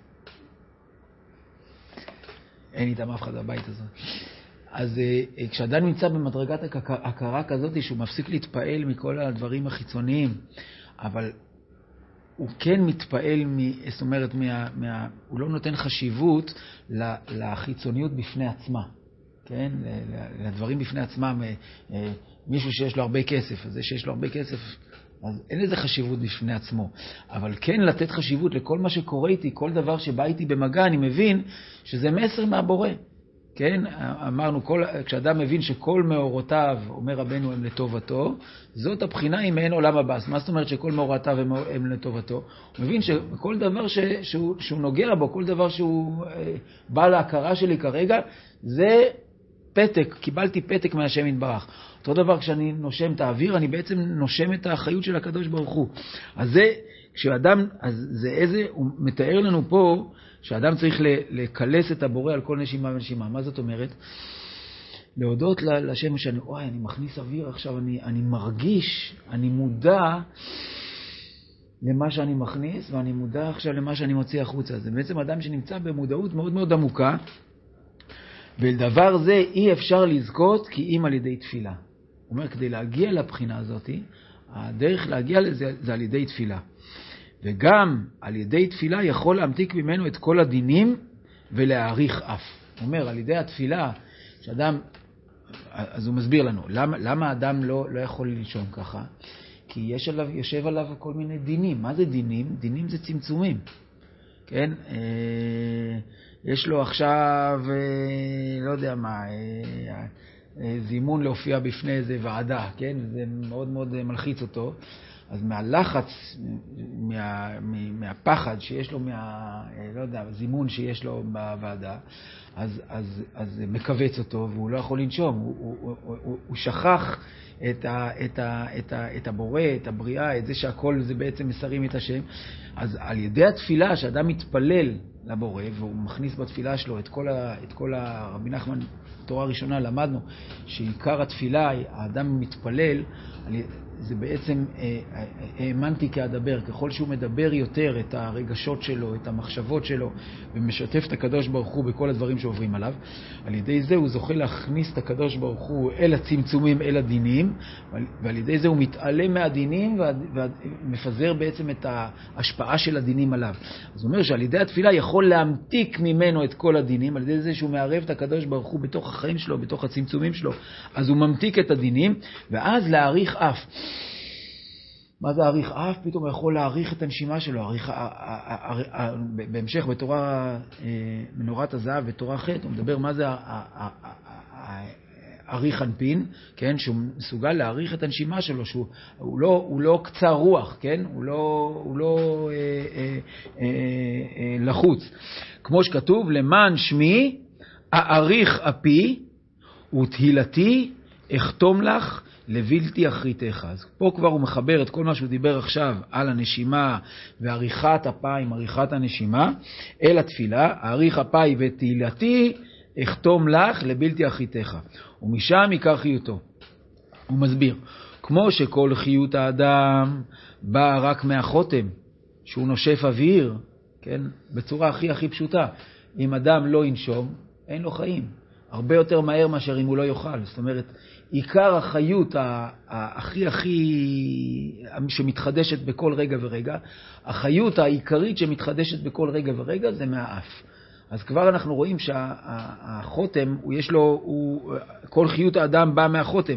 אין איתם אף אחד בבית הזה. אז כשאדם נמצא במדרגת הכרה כזאת, שהוא מפסיק להתפעל מכל הדברים החיצוניים, אבל הוא כן מתפעל, מ, זאת אומרת, מה, מה, הוא לא נותן חשיבות לחיצוניות בפני עצמה, כן? לדברים בפני עצמם, מישהו שיש לו הרבה כסף, אז זה שיש לו הרבה כסף, אז אין לזה חשיבות בפני עצמו. אבל כן לתת חשיבות לכל מה שקורה איתי, כל דבר שבא איתי במגע, אני מבין שזה מסר מהבורא. כן, אמרנו, כל, כשאדם מבין שכל מאורותיו, אומר רבנו, הם לטובתו, זאת הבחינה עם אין עולם הבא. מה זאת אומרת שכל מאורותיו הם, הם לטובתו? הוא מבין שכל דבר ש, שהוא, שהוא נוגע בו, כל דבר שהוא אה, בא להכרה שלי כרגע, זה פתק, קיבלתי פתק מהשם יתברך. אותו דבר כשאני נושם את האוויר, אני בעצם נושם את האחריות של הקדוש ברוך הוא. אז זה, כשאדם, אז זה איזה, הוא מתאר לנו פה, שאדם צריך לקלס את הבורא על כל נשימה ונשימה. מה זאת אומרת? להודות לשם שאני, אוי, אני מכניס אוויר עכשיו, אני, אני מרגיש, אני מודע למה שאני מכניס, ואני מודע עכשיו למה שאני מוציא החוצה. זה בעצם אדם שנמצא במודעות מאוד מאוד עמוקה, ולדבר זה אי אפשר לזכות כי אם על ידי תפילה. הוא אומר, כדי להגיע לבחינה הזאת, הדרך להגיע לזה זה על ידי תפילה. וגם על ידי תפילה יכול להמתיק ממנו את כל הדינים ולהעריך אף. הוא אומר, על ידי התפילה, שאדם, אז הוא מסביר לנו, למה, למה האדם לא, לא יכול לנשום ככה? כי יש עליו, יושב עליו כל מיני דינים. מה זה דינים? דינים זה צמצומים. כן? יש לו עכשיו, לא יודע מה, זימון להופיע בפני איזה ועדה, כן? זה מאוד מאוד מלחיץ אותו. אז מהלחץ, מה, מהפחד שיש לו, מה, לא יודע, זימון שיש לו בוועדה, אז, אז, אז מקווץ אותו, והוא לא יכול לנשום. הוא, הוא, הוא, הוא, הוא שכח את, ה, את, ה, את, ה, את הבורא, את הבריאה, את זה שהכל זה בעצם מסרים את השם. אז על ידי התפילה, שאדם מתפלל לבורא, והוא מכניס בתפילה שלו את כל, ה, את כל ה, רבי נחמן, תורה ראשונה למדנו, שעיקר התפילה, האדם מתפלל, זה בעצם האמנתי כאדבר, ככל שהוא מדבר יותר את הרגשות שלו, את המחשבות שלו, ומשתף את הקדוש ברוך הוא בכל הדברים שעוברים עליו, על ידי זה הוא זוכה להכניס את הקדוש ברוך הוא אל הצמצומים, אל הדינים, ועל ידי זה הוא מתעלם מהדינים ומפזר בעצם את ההשפעה של הדינים עליו. אז הוא אומר שעל ידי התפילה יכול להמתיק ממנו את כל הדינים, על ידי זה שהוא מערב את הקדוש ברוך הוא בתוך החיים שלו, בתוך הצמצומים שלו, אז הוא ממתיק את הדינים, ואז להאריך אף. מה זה להאריך אף? פתאום הוא יכול להאריך את הנשימה שלו. להאריך, בהמשך בתורה מנורת הזהב, בתורה ח' הוא מדבר מה זה האריך אנפין, כן? שהוא מסוגל להאריך את הנשימה שלו, שהוא הוא לא, הוא לא קצר רוח, כן? הוא לא, הוא לא אה, אה, אה, אה, לחוץ. כמו שכתוב, למען שמי אאריך אפי ותהילתי אחתום לך לבלתי אחריתך. אז פה כבר הוא מחבר את כל מה שהוא דיבר עכשיו על הנשימה ועריכת אפיים, עריכת הנשימה, אל התפילה, אאריך אפי ותהילתי אחתום לך לבלתי אחריתך. ומשם עיקר חיותו. הוא מסביר, כמו שכל חיות האדם בא רק מהחותם, שהוא נושף אוויר, כן? בצורה הכי הכי פשוטה. אם אדם לא ינשום, אין לו חיים. הרבה יותר מהר מאשר אם הוא לא יאכל. זאת אומרת, עיקר החיות הכי הכי שמתחדשת בכל רגע ורגע, החיות העיקרית שמתחדשת בכל רגע ורגע זה מהאף. אז כבר אנחנו רואים שהחותם, הוא יש לו, הוא, כל חיות האדם בא מהחותם,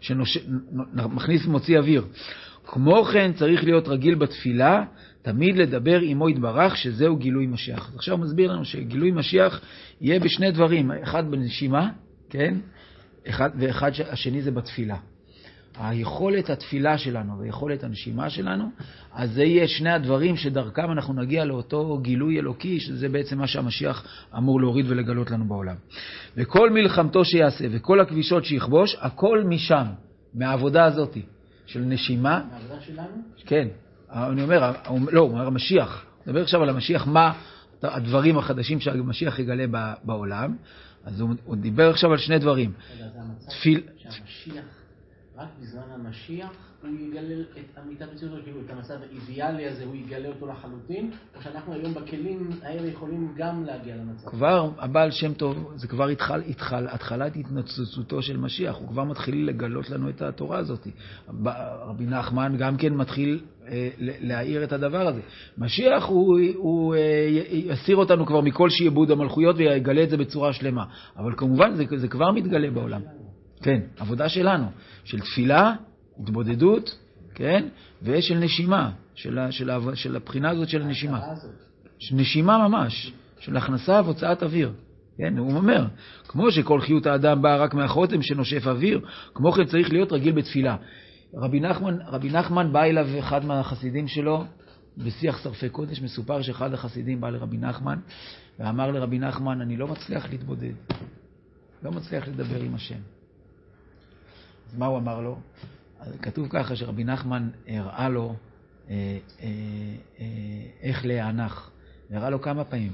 שמכניס ומוציא אוויר. כמו כן צריך להיות רגיל בתפילה, תמיד לדבר עמו יתברך, שזהו גילוי משיח. אז עכשיו הוא מסביר לנו שגילוי משיח יהיה בשני דברים, אחד בנשימה, כן? אחד, ואחד השני זה בתפילה. היכולת התפילה שלנו ויכולת הנשימה שלנו, אז זה יהיה שני הדברים שדרכם אנחנו נגיע לאותו גילוי אלוקי, שזה בעצם מה שהמשיח אמור להוריד ולגלות לנו בעולם. וכל מלחמתו שיעשה וכל הכבישות שיכבוש, הכל משם, מהעבודה הזאת של נשימה. מהעבודה שלנו? כן. אני אומר, לא, הוא אומר המשיח. נדבר עכשיו על המשיח, מה הדברים החדשים שהמשיח יגלה בעולם. אז הוא, הוא דיבר עכשיו על שני דברים. רגע, זה המצב תפיל... שהמשיח, רק בזמן המשיח, הוא יגלה את אמיתת מציאות, כאילו את המצב האידיאלי הזה, הוא יגלה אותו לחלוטין, או שאנחנו היום בכלים האלה יכולים גם להגיע למצב. כבר הבעל שם טוב, זה כבר התחל, התחל, התחלת התנצצותו של משיח, הוא כבר מתחיל לגלות לנו את התורה הזאת. רבי נחמן גם כן מתחיל אה, להעיר את הדבר הזה. משיח הוא, הוא אה, יסיר אותנו כבר מכל שיעבוד המלכויות ויגלה את זה בצורה שלמה. אבל כמובן זה, זה כבר מתגלה בעולם. כן, עבודה שלנו, של תפילה, התבודדות, כן, ושל נשימה, של, של, של הבחינה הזאת של הנשימה. של נשימה ממש, של הכנסה והוצאת אוויר. כן, הוא אומר, כמו שכל חיות האדם באה רק מהחותם שנושף אוויר, כמו כן צריך להיות רגיל בתפילה. רבי נחמן, רבי נחמן בא אליו אחד מהחסידים שלו, בשיח שרפי קודש, מסופר שאחד החסידים בא לרבי נחמן, ואמר לרבי נחמן, אני לא מצליח להתבודד, לא מצליח לדבר עם השם. אז מה הוא אמר לו? כתוב ככה שרבי נחמן הראה לו אה, אה, אה, איך להיענך. הראה לו כמה פעמים.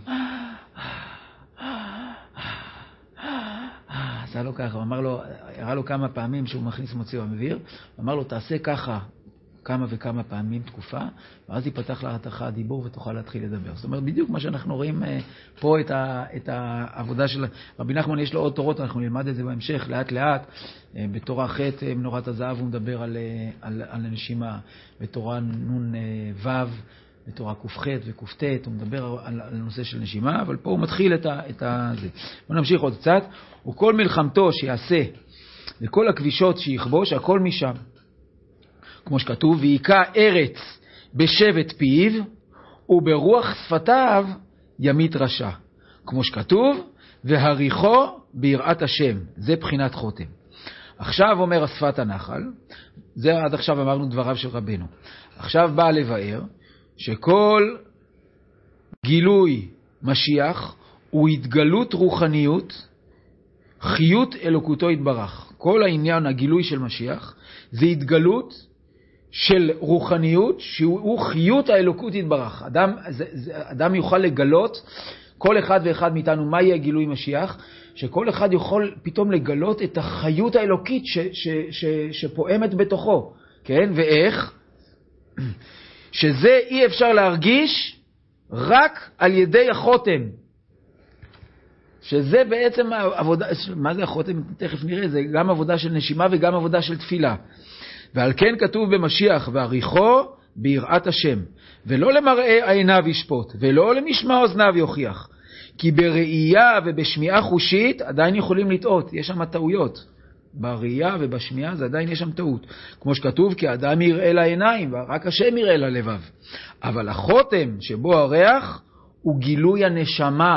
עשה לו ככה, הוא אמר לו, הראה לו כמה פעמים שהוא מכניס מוציא ומביר, הוא אמר לו, תעשה ככה כמה וכמה פעמים תקופה, ואז ייפתח לך הדיבור ותוכל להתחיל לדבר. זאת אומרת, בדיוק מה שאנחנו רואים פה את, ה, את העבודה של רבי נחמן, יש לו עוד תורות, אנחנו נלמד את זה בהמשך, לאט לאט, בתורה ח' מנורת הזהב הוא מדבר על, על, על הנשימה, בתורה נון ו', בתורה ק"ח וק"ט, הוא מדבר על, על הנושא של נשימה, אבל פה הוא מתחיל את, ה, את ה, זה. בוא נמשיך עוד קצת, וכל מלחמתו שיעשה, וכל הכבישות שיכבוש, הכל משם. כמו שכתוב, ויקע ארץ בשבט פיו, וברוח שפתיו ימית רשע. כמו שכתוב, והריחו ביראת השם. זה בחינת חותם. עכשיו אומר השפת הנחל, זה עד עכשיו אמרנו דבריו של רבנו. עכשיו בא לבאר, שכל גילוי משיח הוא התגלות רוחניות, חיות אלוקותו יתברך. כל העניין, הגילוי של משיח, זה התגלות של רוחניות, שהוא חיות האלוקות יתברך. אדם, זה, זה, אדם יוכל לגלות, כל אחד ואחד מאיתנו, מה יהיה גילוי משיח? שכל אחד יכול פתאום לגלות את החיות האלוקית ש, ש, ש, שפועמת בתוכו. כן, ואיך? שזה אי אפשר להרגיש רק על ידי החותם. שזה בעצם העבודה, מה זה החותם? תכף נראה, זה גם עבודה של נשימה וגם עבודה של תפילה. ועל כן כתוב במשיח, ועריכו ביראת השם, ולא למראה עיניו ישפוט, ולא למשמע אוזניו יוכיח. כי בראייה ובשמיעה חושית עדיין יכולים לטעות, יש שם טעויות. בראייה ובשמיעה זה עדיין יש שם טעות. כמו שכתוב, כי האדם יראה לעיניים, ורק השם יראה ללבב. אבל החותם שבו הריח הוא גילוי הנשמה.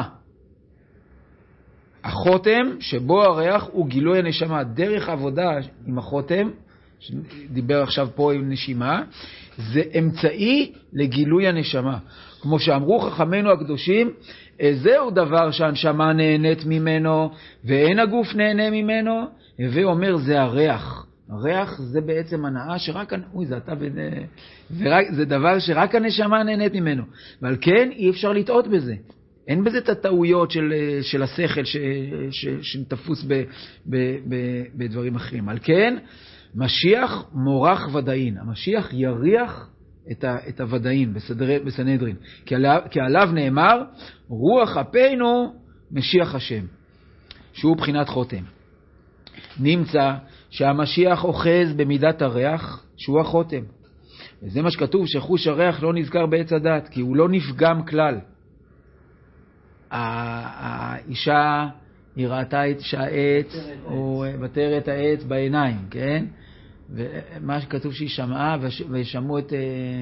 החותם שבו הריח הוא גילוי הנשמה. דרך עבודה עם החותם, שדיבר עכשיו פה עם נשימה, זה אמצעי לגילוי הנשמה. כמו שאמרו חכמינו הקדושים, זהו דבר שהנשמה נהנית ממנו, ואין הגוף נהנה ממנו, ואומר זה הריח. הריח זה בעצם הנאה שרק, אוי, זה, אתה, ורק, זה דבר שרק הנשמה נהנית ממנו. ועל כן אי אפשר לטעות בזה. אין בזה את הטעויות של, של השכל ש, ש, שתפוס ב, ב, ב, בדברים אחרים. על כן, משיח מורח ודאין. המשיח יריח את, ה, את הוודאין בסדר, בסנהדרין. כי עליו, כי עליו נאמר, רוח אפינו משיח השם, שהוא בחינת חותם. נמצא שהמשיח אוחז במידת הריח, שהוא החותם. וזה מה שכתוב, שחוש הריח לא נזכר בעץ הדת, כי הוא לא נפגם כלל. האישה היא ראתה את העץ, או בטר את העץ בעיניים, כן? ומה שכתוב שהיא שמעה, ושמעו את...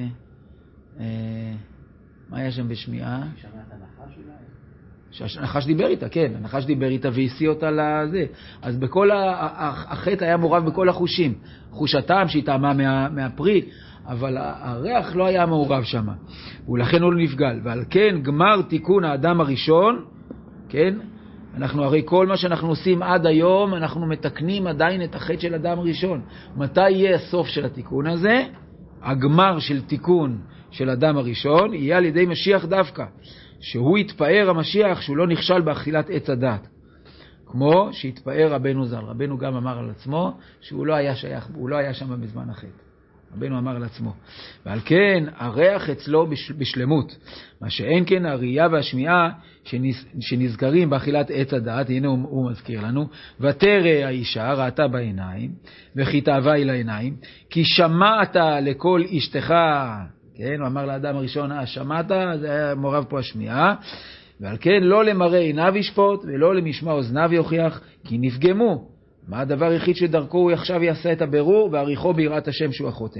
מה היה שם בשמיעה? שמעת הנחש אולי? שהנחש דיבר איתה, כן, הנחש דיבר איתה והשיא אותה לזה. אז בכל החטא היה מעורב בכל החושים. חוש הטעם שהיא טעמה מה, מהפרי, אבל הריח לא היה מעורב שם. ולכן הוא לא נפגל. ועל כן גמר תיקון האדם הראשון, כן? אנחנו הרי כל מה שאנחנו עושים עד היום, אנחנו מתקנים עדיין את החטא של האדם הראשון. מתי יהיה הסוף של התיקון הזה? הגמר של תיקון של האדם הראשון יהיה על ידי משיח דווקא. שהוא יתפאר המשיח שהוא לא נכשל באכילת עץ הדת. כמו שהתפאר רבנו ז"ל. רבנו גם אמר על עצמו שהוא לא היה שייך, הוא לא היה שם בזמן החטא. רבנו אמר על עצמו. ועל כן הריח אצלו בשלמות. מה שאין כן הראייה והשמיעה שנזכרים באכילת עץ הדת, הנה הוא, הוא מזכיר לנו, ותרא האישה ראתה בעיניים, וכי תאווה היא לעיניים, כי שמעת לכל אשתך, כן, הוא אמר לאדם הראשון, אה, שמעת, זה היה מעורב פה השמיעה, ועל כן לא למראה עיניו ישפוט, ולא למשמע אוזניו יוכיח, כי נפגמו. מה הדבר היחיד שדרכו הוא עכשיו יעשה את הבירור, ועריכו ביראת השם שהוא החותם.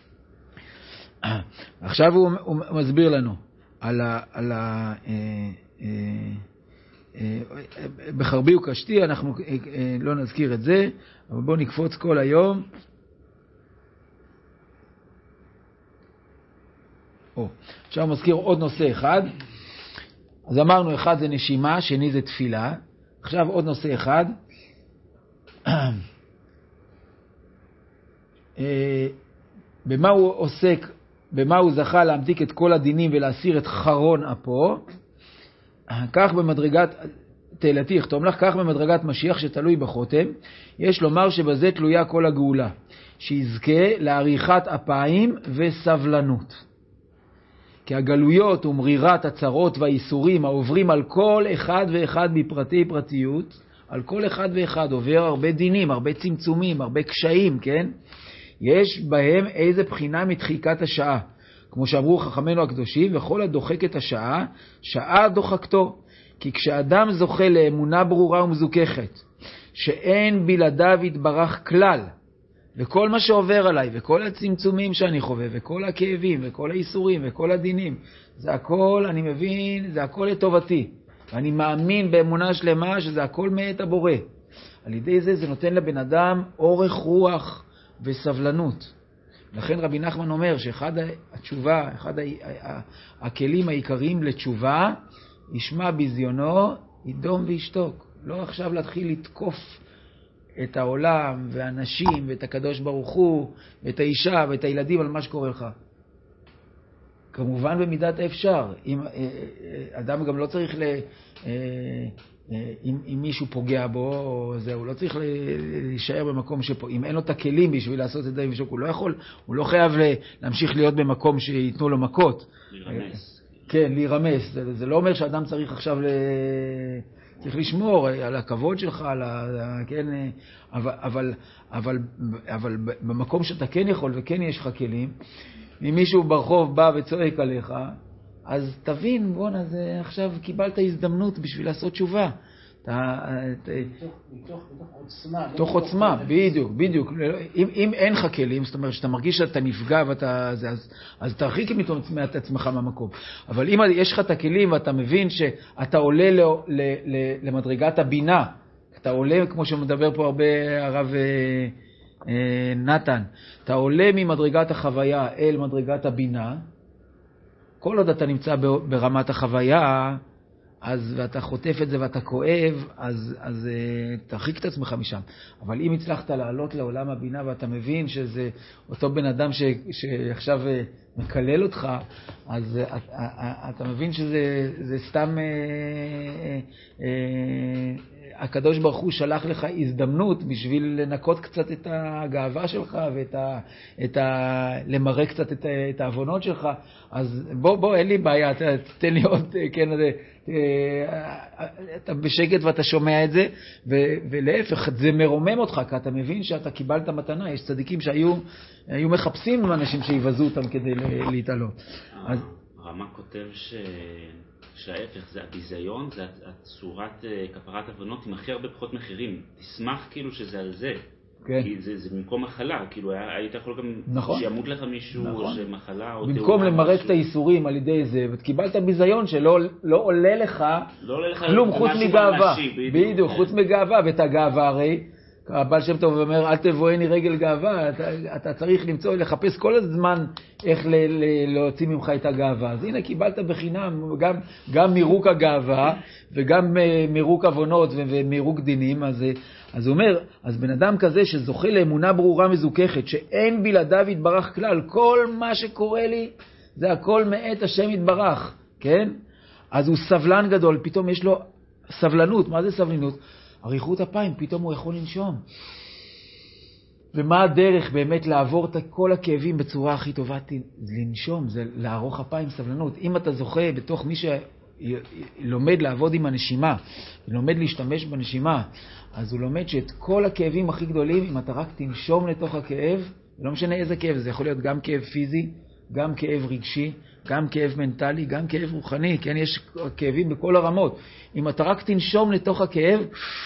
עכשיו הוא, הוא מסביר לנו על ה... על ה אה, אה, אה, בחרבי וקשתי, אנחנו אה, אה, לא נזכיר את זה, אבל בואו נקפוץ כל היום. או, עכשיו הוא מזכיר עוד נושא אחד. אז אמרנו, אחד זה נשימה, שני זה תפילה. עכשיו עוד נושא אחד. במה הוא עוסק, במה הוא זכה להמתיק את כל הדינים ולהסיר את חרון אפו. כך במדרגת תהילתי יכתוב לך, כך במדרגת משיח שתלוי בחותם, יש לומר שבזה תלויה כל הגאולה, שיזכה לעריכת אפיים וסבלנות. כי הגלויות ומרירת הצרות והאיסורים העוברים על כל אחד ואחד בפרטי פרטיות, על כל אחד ואחד עובר הרבה דינים, הרבה צמצומים, הרבה קשיים, כן? יש בהם איזה בחינה מדחיקת השעה. כמו שאמרו חכמינו הקדושים, וכל הדוחק את השעה, שעה דוחקתו. כי כשאדם זוכה לאמונה ברורה ומזוכחת, שאין בלעדיו יתברך כלל, וכל מה שעובר עליי, וכל הצמצומים שאני חווה, וכל הכאבים, וכל האיסורים, וכל הדינים, זה הכל, אני מבין, זה הכל לטובתי. ואני מאמין באמונה שלמה שזה הכל מאת הבורא. על ידי זה זה נותן לבן אדם אורך רוח וסבלנות. לכן רבי נחמן אומר שאחד התשובה, אחד הכלים העיקריים לתשובה, ישמע בזיונו, ידום וישתוק. לא עכשיו להתחיל לתקוף את העולם והאנשים ואת הקדוש ברוך הוא ואת האישה ואת הילדים על מה שקורה לך. כמובן במידת האפשר. אם, אדם גם לא צריך ל... אם, אם מישהו פוגע בו, או זה, הוא לא צריך להישאר במקום שפה. אם אין לו את הכלים בשביל לעשות את זה, הוא לא יכול, הוא לא חייב להמשיך להיות במקום שיתנו לו מכות. להירמס. כן, להירמס. זה, זה לא אומר שאדם צריך עכשיו ל... צריך לשמור על הכבוד שלך, על ה... כן, אבל, אבל, אבל, אבל במקום שאתה כן יכול וכן יש לך כלים, אם מישהו ברחוב בא וצועק עליך, אז תבין, בוא'נה, זה עכשיו קיבלת הזדמנות בשביל לעשות תשובה. מתוך עוצמה. מתוך עוצמה, בדיוק, בדיוק. אם אין לך כלים, זאת אומרת שאתה מרגיש שאתה נפגע, אז תרחיק את עצמך מהמקום. אבל אם יש לך את הכלים ואתה מבין שאתה עולה למדרגת הבינה, אתה עולה, כמו שמדבר פה הרבה הרב נתן, אתה עולה ממדרגת החוויה אל מדרגת הבינה, כל עוד אתה נמצא ברמת החוויה, אז ואתה חוטף את זה ואתה כואב, אז, אז uh, תרחיק את עצמך משם. אבל אם הצלחת לעלות לעולם הבינה ואתה מבין שזה אותו בן אדם ש, שעכשיו uh, מקלל אותך, אז uh, uh, uh, אתה מבין שזה זה סתם... Uh, uh, uh, הקדוש ברוך הוא שלח לך הזדמנות בשביל לנקות קצת את הגאווה שלך ואת ה, את ה, למראה קצת את, את העוונות שלך. אז בוא, בוא, אין לי בעיה, תן לי עוד, כן, אתה בשקט ואתה שומע את זה, ו, ולהפך, זה מרומם אותך, כי אתה מבין שאתה קיבלת מתנה. יש צדיקים שהיו היו מחפשים אנשים שיבזו אותם כדי להתעלות. אז רמה כותב ש... שההפך זה הביזיון, זה הצורת כפרת עוונות עם הכי הרבה פחות מחירים. תשמח כאילו שזה על זה. כן. כי זה, זה במקום מחלה, כאילו היית יכול גם נכון. שימות לך מישהו, נכון. או שמחלה או תאונה. במקום למרק את האיסורים על ידי זה, וקיבלת ביזיון שלא לא עולה לך, לא עולה לך כלום חוץ מגאווה. בדיוק, כן. חוץ מגאווה, ואת הגאווה הרי, הבעל שם טוב אומר, אל תבואני רגל גאווה, אתה, אתה צריך למצוא, לחפש כל הזמן איך ל, ל, להוציא ממך את הגאווה. אז הנה קיבלת בחינם גם, גם מירוק הגאווה, וגם מירוק עוונות ומירוק דינים. אז, אז הוא אומר, אז בן אדם כזה שזוכה לאמונה ברורה מזוכחת, שאין בלעדיו יתברך כלל, כל מה שקורה לי, זה הכל מאת השם יתברך, כן? אז הוא סבלן גדול, פתאום יש לו סבלנות. מה זה סבלנות? אריכות אפיים, פתאום הוא יכול לנשום. ומה הדרך באמת לעבור את כל הכאבים בצורה הכי טובה? לנשום, זה לערוך אפיים, סבלנות. אם אתה זוכה בתוך מי שלומד לעבוד עם הנשימה, לומד להשתמש בנשימה, אז הוא לומד שאת כל הכאבים הכי גדולים, אם אתה רק תנשום לתוך הכאב, לא משנה איזה כאב, זה יכול להיות גם כאב פיזי, גם כאב רגשי, גם כאב מנטלי, גם כאב רוחני, כן, יש כאבים בכל הרמות. אם אתה רק תנשום לתוך הכאב,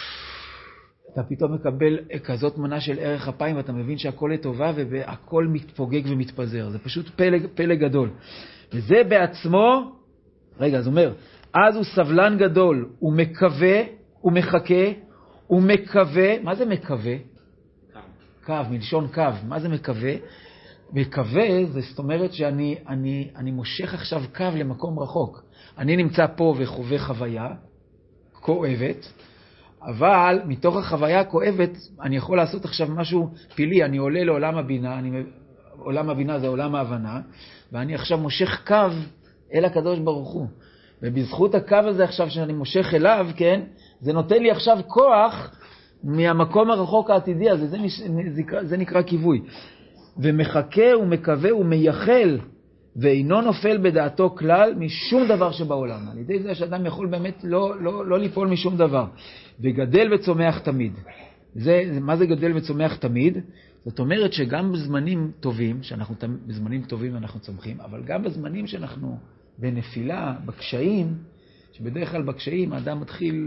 אתה פתאום מקבל כזאת מנה של ערך אפיים, ואתה מבין שהכל לטובה והכל מתפוגג ומתפזר. זה פשוט פלג, פלג גדול. וזה בעצמו, רגע, אז אומר, אז הוא סבלן גדול, הוא מקווה, הוא מחכה, הוא מקווה, מה זה מקווה? קו, מלשון קו, מה זה מקווה? מקווה, זאת אומרת שאני אני, אני מושך עכשיו קו למקום רחוק. אני נמצא פה וחווה חוויה כואבת, אבל מתוך החוויה הכואבת אני יכול לעשות עכשיו משהו פילי. אני עולה לעולם הבינה, אני, עולם הבינה זה עולם ההבנה, ואני עכשיו מושך קו אל הקדוש ברוך הוא. ובזכות הקו הזה עכשיו שאני מושך אליו, כן, זה נותן לי עכשיו כוח מהמקום הרחוק העתידי הזה. זה, זה, זה נקרא כיווי. ומחכה ומקווה ומייחל, ואינו נופל בדעתו כלל משום דבר שבעולם. על ידי זה שאדם יכול באמת לא, לא, לא ליפול משום דבר. וגדל וצומח תמיד. זה, מה זה גדל וצומח תמיד? זאת אומרת שגם בזמנים טובים, שאנחנו בזמנים טובים אנחנו צומחים, אבל גם בזמנים שאנחנו בנפילה, בקשיים, שבדרך כלל בקשיים האדם מתחיל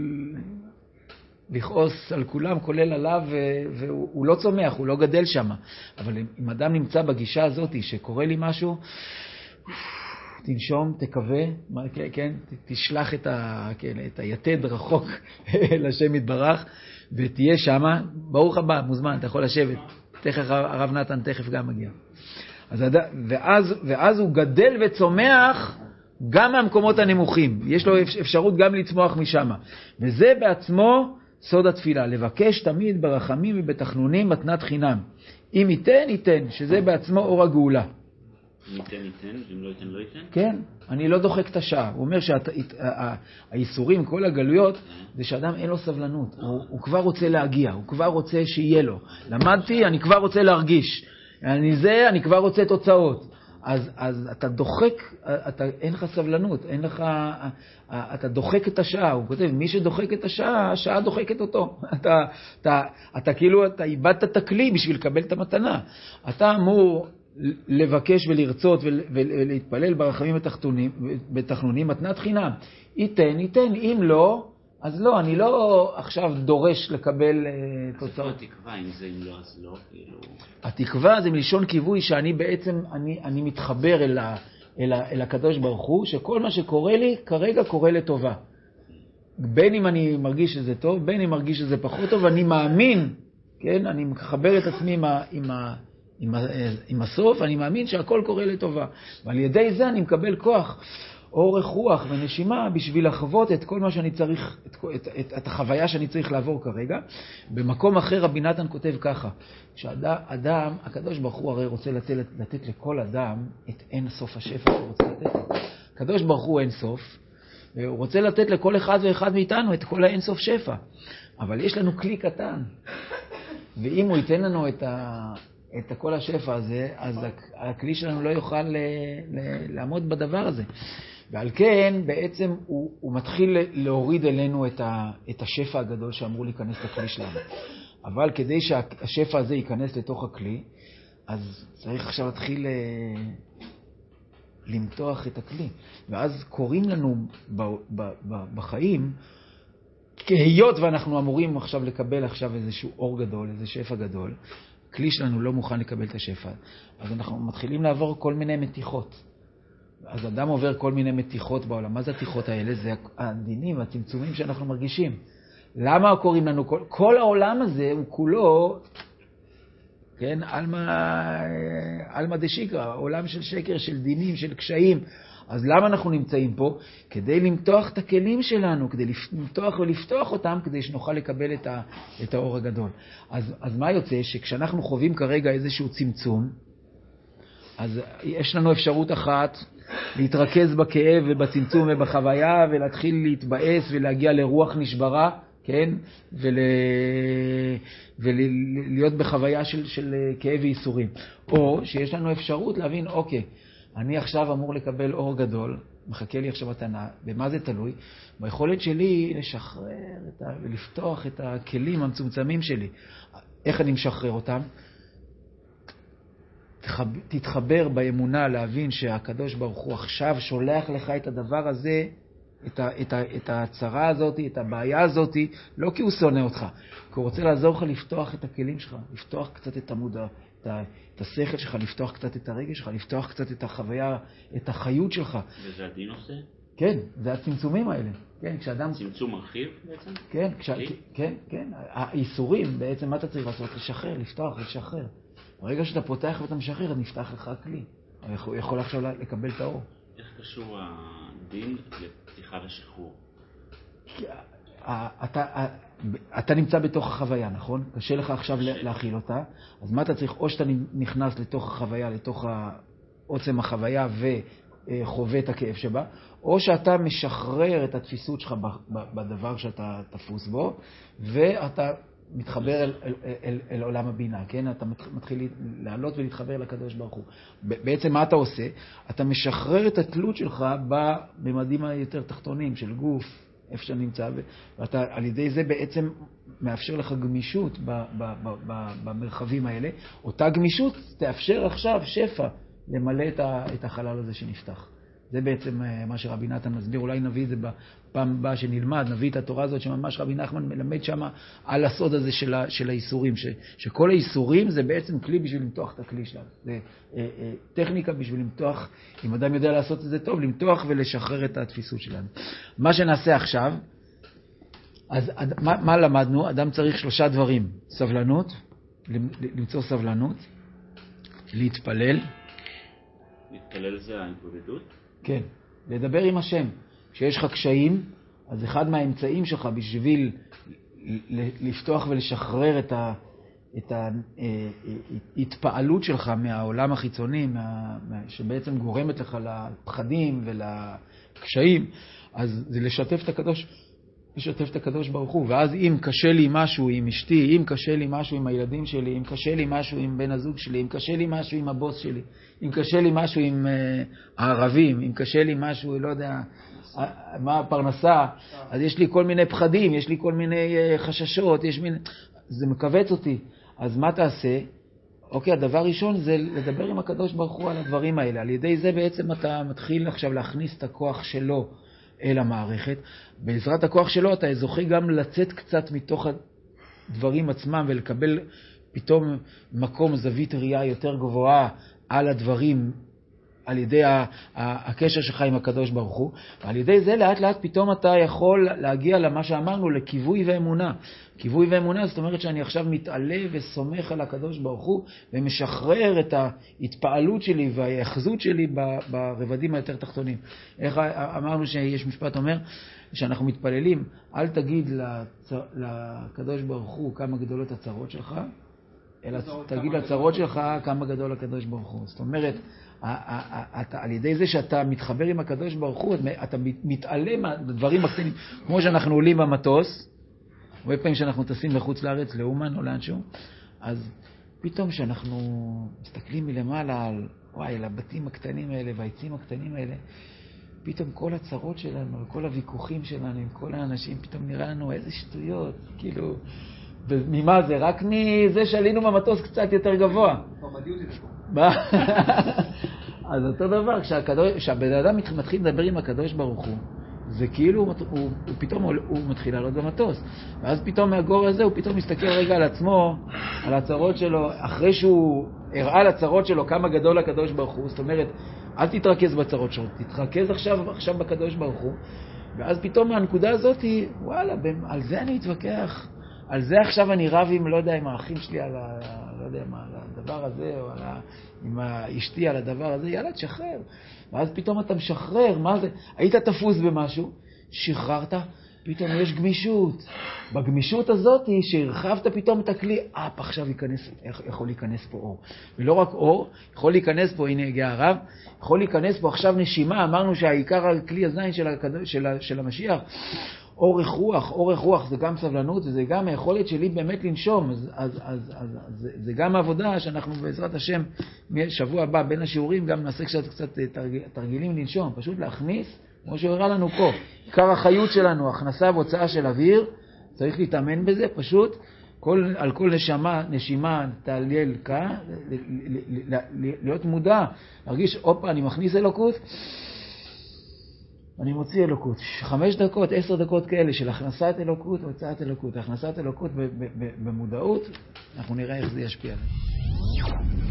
לכעוס על כולם, כולל עליו, והוא לא צומח, הוא לא גדל שם. אבל אם אדם נמצא בגישה הזאת שקורה לי משהו, תנשום, תקווה, כן, תשלח את, ה, כן, את היתד רחוק לשם יתברך, ותהיה שם. ברוך הבא, מוזמן, אתה יכול לשבת. תכף הרב נתן תכף גם מגיע. אז, ואז, ואז הוא גדל וצומח גם מהמקומות הנמוכים. יש לו אפשרות גם לצמוח משם. וזה בעצמו סוד התפילה, לבקש תמיד ברחמים ובתחנונים מתנת חינם. אם ייתן, ייתן, שזה בעצמו אור הגאולה. אם ייתן ייתן, ואם לא ייתן לא ייתן? כן, אני לא דוחק את השעה. הוא אומר שהאיסורים, כל הגלויות, זה שאדם אין לו סבלנות. הוא, הוא כבר רוצה להגיע, הוא כבר רוצה שיהיה לו. למדתי, אני כבר רוצה להרגיש. אני זה, אני כבר רוצה תוצאות. אז, אז אתה דוחק, אתה, אין לך סבלנות, אין לך, אתה דוחק את השעה. הוא כותב, מי שדוחק את השעה, השעה דוחקת אותו. אתה, אתה, אתה כאילו, אתה איבדת את הכלי בשביל לקבל את המתנה. אתה אמור לבקש ולרצות ולהתפלל ברחמים בתחנונים, מתנת חינם. ייתן, ייתן, אם לא, אז לא, אני לא עכשיו דורש לקבל תוצאות. אז התקווה, אם זה אם לא, אז לא, כאילו... התקווה זה מלשון קיווי שאני בעצם, אני, אני מתחבר אל, ה, אל, ה, אל הקדוש ברוך הוא, שכל מה שקורה לי כרגע קורה לטובה. בין אם אני מרגיש שזה טוב, בין אם מרגיש שזה פחות טוב, אני מאמין, כן? אני מחבר את עצמי עם ה... עם ה עם, עם הסוף, אני מאמין שהכל קורה לטובה. ועל ידי זה אני מקבל כוח, אורך רוח ונשימה בשביל לחוות את כל מה שאני צריך, את, את, את, את החוויה שאני צריך לעבור כרגע. במקום אחר רבי נתן כותב ככה, שאדם, הקדוש ברוך הוא הרי רוצה לתת, לתת לכל אדם את אין סוף השפע שהוא רוצה לתת. הקדוש ברוך הוא אין סוף, והוא רוצה לתת לכל אחד ואחד מאיתנו את כל האין סוף שפע. אבל יש לנו כלי קטן, ואם הוא ייתן לנו את ה... את כל השפע הזה, אז הכלי שלנו לא יוכל ל- ל- לעמוד בדבר הזה. ועל כן, בעצם הוא, הוא מתחיל להוריד אלינו את, ה- את השפע הגדול שאמור להיכנס לכלי שלנו. אבל כדי שהשפע הזה ייכנס לתוך הכלי, אז צריך עכשיו להתחיל למתוח את הכלי. ואז קוראים לנו ב- ב- ב- בחיים, כהיות ואנחנו אמורים עכשיו לקבל עכשיו איזשהו אור גדול, איזה שפע גדול, הכלי שלנו לא מוכן לקבל את השפע. אז אנחנו מתחילים לעבור כל מיני מתיחות. אז אדם עובר כל מיני מתיחות בעולם. מה זה התיחות האלה? זה הדינים, הצמצומים שאנחנו מרגישים. למה קוראים לנו? כל, כל העולם הזה הוא כולו, כן, אלמה, אלמה דשיקרא, עולם של שקר, של דינים, של קשיים. אז למה אנחנו נמצאים פה? כדי למתוח את הכלים שלנו, כדי למתוח ולפתוח אותם, כדי שנוכל לקבל את, ה, את האור הגדול. אז, אז מה יוצא? שכשאנחנו חווים כרגע איזשהו צמצום, אז יש לנו אפשרות אחת להתרכז בכאב ובצמצום ובחוויה, ולהתחיל להתבאס ולהגיע לרוח נשברה, כן? ול... ולהיות בחוויה של, של כאב וייסורים. או שיש לנו אפשרות להבין, אוקיי, אני עכשיו אמור לקבל אור גדול, מחכה לי עכשיו מתנה. במה זה תלוי? ביכולת שלי לשחרר את ה... ולפתוח את הכלים המצומצמים שלי. איך אני משחרר אותם? תתחבר באמונה להבין שהקדוש ברוך הוא עכשיו שולח לך את הדבר הזה, את, ה... את, ה... את הצרה הזאת, את הבעיה הזאת, לא כי הוא שונא אותך, כי הוא רוצה לעזור לך לפתוח את הכלים שלך, לפתוח קצת את המודע. את השכל שלך, לפתוח קצת את הרגש שלך, לפתוח קצת את החוויה, את החיות שלך. וזה הדין עושה? כן, זה הצמצומים האלה. כן, כשאדם... צמצום מרחיב בעצם? כן, כש... כן, כן. האיסורים, בעצם מה אתה צריך לעשות? לשחרר, לפתוח, לשחרר. ברגע שאתה פותח ואתה משחרר, נפתח לך הכלי. הוא יכול עכשיו לקבל את האור. איך קשור הדין לפתיחה ושחרור? אתה, אתה נמצא בתוך החוויה, נכון? קשה לך עכשיו להכיל אותה. אז מה אתה צריך? או שאתה נכנס לתוך החוויה, לתוך עוצם החוויה וחווה את הכאב שבה, או שאתה משחרר את התפיסות שלך בדבר שאתה תפוס בו, ואתה מתחבר אל, אל, אל, אל עולם הבינה, כן? אתה מתחיל לעלות ולהתחבר לקדוש ברוך הוא. בעצם מה אתה עושה? אתה משחרר את התלות שלך בממדים היותר תחתונים של גוף, איפה שאתה נמצא, ואתה על ידי זה בעצם מאפשר לך גמישות ב, ב, ב, ב, במרחבים האלה. אותה גמישות תאפשר עכשיו שפע למלא את, ה, את החלל הזה שנפתח. זה בעצם מה שרבי נתן מסביר. אולי נביא את זה בפעם הבאה שנלמד, נביא את התורה הזאת שממש רבי נחמן מלמד שם על הסוד הזה של, ה, של האיסורים, ש, שכל האיסורים זה בעצם כלי בשביל למתוח את הכלי שלנו. זה אה, אה, טכניקה בשביל למתוח, אם אדם יודע לעשות את זה טוב, למתוח ולשחרר את התפיסות שלנו. מה שנעשה עכשיו, אז מה, מה למדנו? אדם צריך שלושה דברים: סבלנות, למצוא סבלנות, להתפלל. להתפלל זה ההתבודדות? כן, לדבר עם השם. כשיש לך קשיים, אז אחד מהאמצעים שלך בשביל לפתוח ולשחרר את, ה, את ההתפעלות שלך מהעולם החיצוני, מה, שבעצם גורמת לך לפחדים ולקשיים, אז זה לשתף את הקדוש, לשתף את הקדוש ברוך הוא. ואז אם קשה לי משהו עם אשתי, אם קשה לי משהו עם הילדים שלי, אם קשה לי משהו עם בן הזוג שלי, אם קשה לי משהו עם הבוס שלי, אם קשה לי משהו עם uh, הערבים, אם קשה לי משהו, לא יודע, מה הפרנסה, אז יש לי כל מיני פחדים, יש לי כל מיני uh, חששות, יש מיני... זה מקווץ אותי. אז מה תעשה? אוקיי, הדבר ראשון זה לדבר עם הקדוש ברוך הוא על הדברים האלה. על ידי זה בעצם אתה מתחיל עכשיו להכניס את הכוח שלו אל המערכת. בעזרת הכוח שלו אתה זוכה גם לצאת קצת מתוך הדברים עצמם ולקבל פתאום מקום, זווית ראייה יותר גבוהה על הדברים, על ידי הקשר שלך עם הקדוש ברוך הוא. ועל ידי זה לאט לאט פתאום אתה יכול להגיע למה שאמרנו, לכיווי ואמונה. כיווי ואמונה זאת אומרת שאני עכשיו מתעלה וסומך על הקדוש ברוך הוא ומשחרר את ההתפעלות שלי וההאחזות שלי ברבדים היותר תחתונים. איך אמרנו שיש משפט אומר שאנחנו מתפללים, אל תגיד לקדוש ברוך הוא כמה גדולות הצרות שלך, אלא תגיד לצרות שלך כמה גדול הקדוש ברוך הוא. זאת אומרת, על ידי זה שאתה מתחבר עם הקדוש ברוך הוא, אתה מתעלם מהדברים הקטנים, כמו שאנחנו עולים במטוס, הרבה פעמים שאנחנו טסים לחוץ לארץ, לאומן או לאנשהו, אז פתאום שאנחנו מסתכלים מלמעלה על, וואי, על הבתים הקטנים האלה והעצים הקטנים האלה, פתאום כל הצרות שלנו, כל הוויכוחים שלנו עם כל האנשים, פתאום נראה לנו איזה שטויות, כאילו, וממה זה? רק מזה שעלינו במטוס קצת יותר גבוה. מה? אז אותו דבר, כשהבן אדם מתחיל לדבר עם הקדוש ברוך הוא, זה כאילו, הוא, הוא, הוא פתאום הוא מתחיל לעלות במטוס. ואז פתאום מהגור הזה הוא פתאום מסתכל רגע על עצמו, על הצרות שלו, אחרי שהוא הראה לצרות שלו כמה גדול הקדוש ברוך הוא. זאת אומרת, אל תתרכז בצרות שלו, תתרכז עכשיו, עכשיו בקדוש ברוך הוא. ואז פתאום מהנקודה הזאת היא, וואלה, על זה אני אתווכח. על זה עכשיו אני רב עם, לא יודע, עם האחים שלי על, ה, לא יודע, מה, על הדבר הזה, או על ה, עם אשתי על הדבר הזה, יאללה, תשחרר. ואז פתאום אתה משחרר, מה זה? היית תפוס במשהו, שחררת, פתאום יש גמישות. בגמישות הזאת שהרחבת פתאום את הכלי, אפ, עכשיו ייכנס, יכול להיכנס פה אור. ולא רק אור, יכול להיכנס פה, הנה הגיע הרב, יכול להיכנס פה עכשיו נשימה, אמרנו שהעיקר הכלי הזין של, של, של המשיח, אורך רוח, אורך רוח זה גם סבלנות, וזה גם היכולת שלי באמת לנשום, אז, אז, אז, אז, אז זה גם עבודה שאנחנו בעזרת השם, שבוע הבא בין השיעורים גם נעשה קצת, קצת תרגיל, תרגילים לנשום, פשוט להכניס, כמו שהראה לנו פה, עיקר החיות שלנו, הכנסה והוצאה של אוויר, צריך להתאמן בזה, פשוט כל, על כל נשמה, נשימה, תעלל כאן, להיות מודע, להרגיש, אופה, אני מכניס אלוקות, אני מוציא אלוקות. חמש דקות, עשר דקות כאלה של הכנסת אלוקות, הוצאת אלוקות. הכנסת אלוקות במודעות, אנחנו נראה איך זה ישפיע עלינו.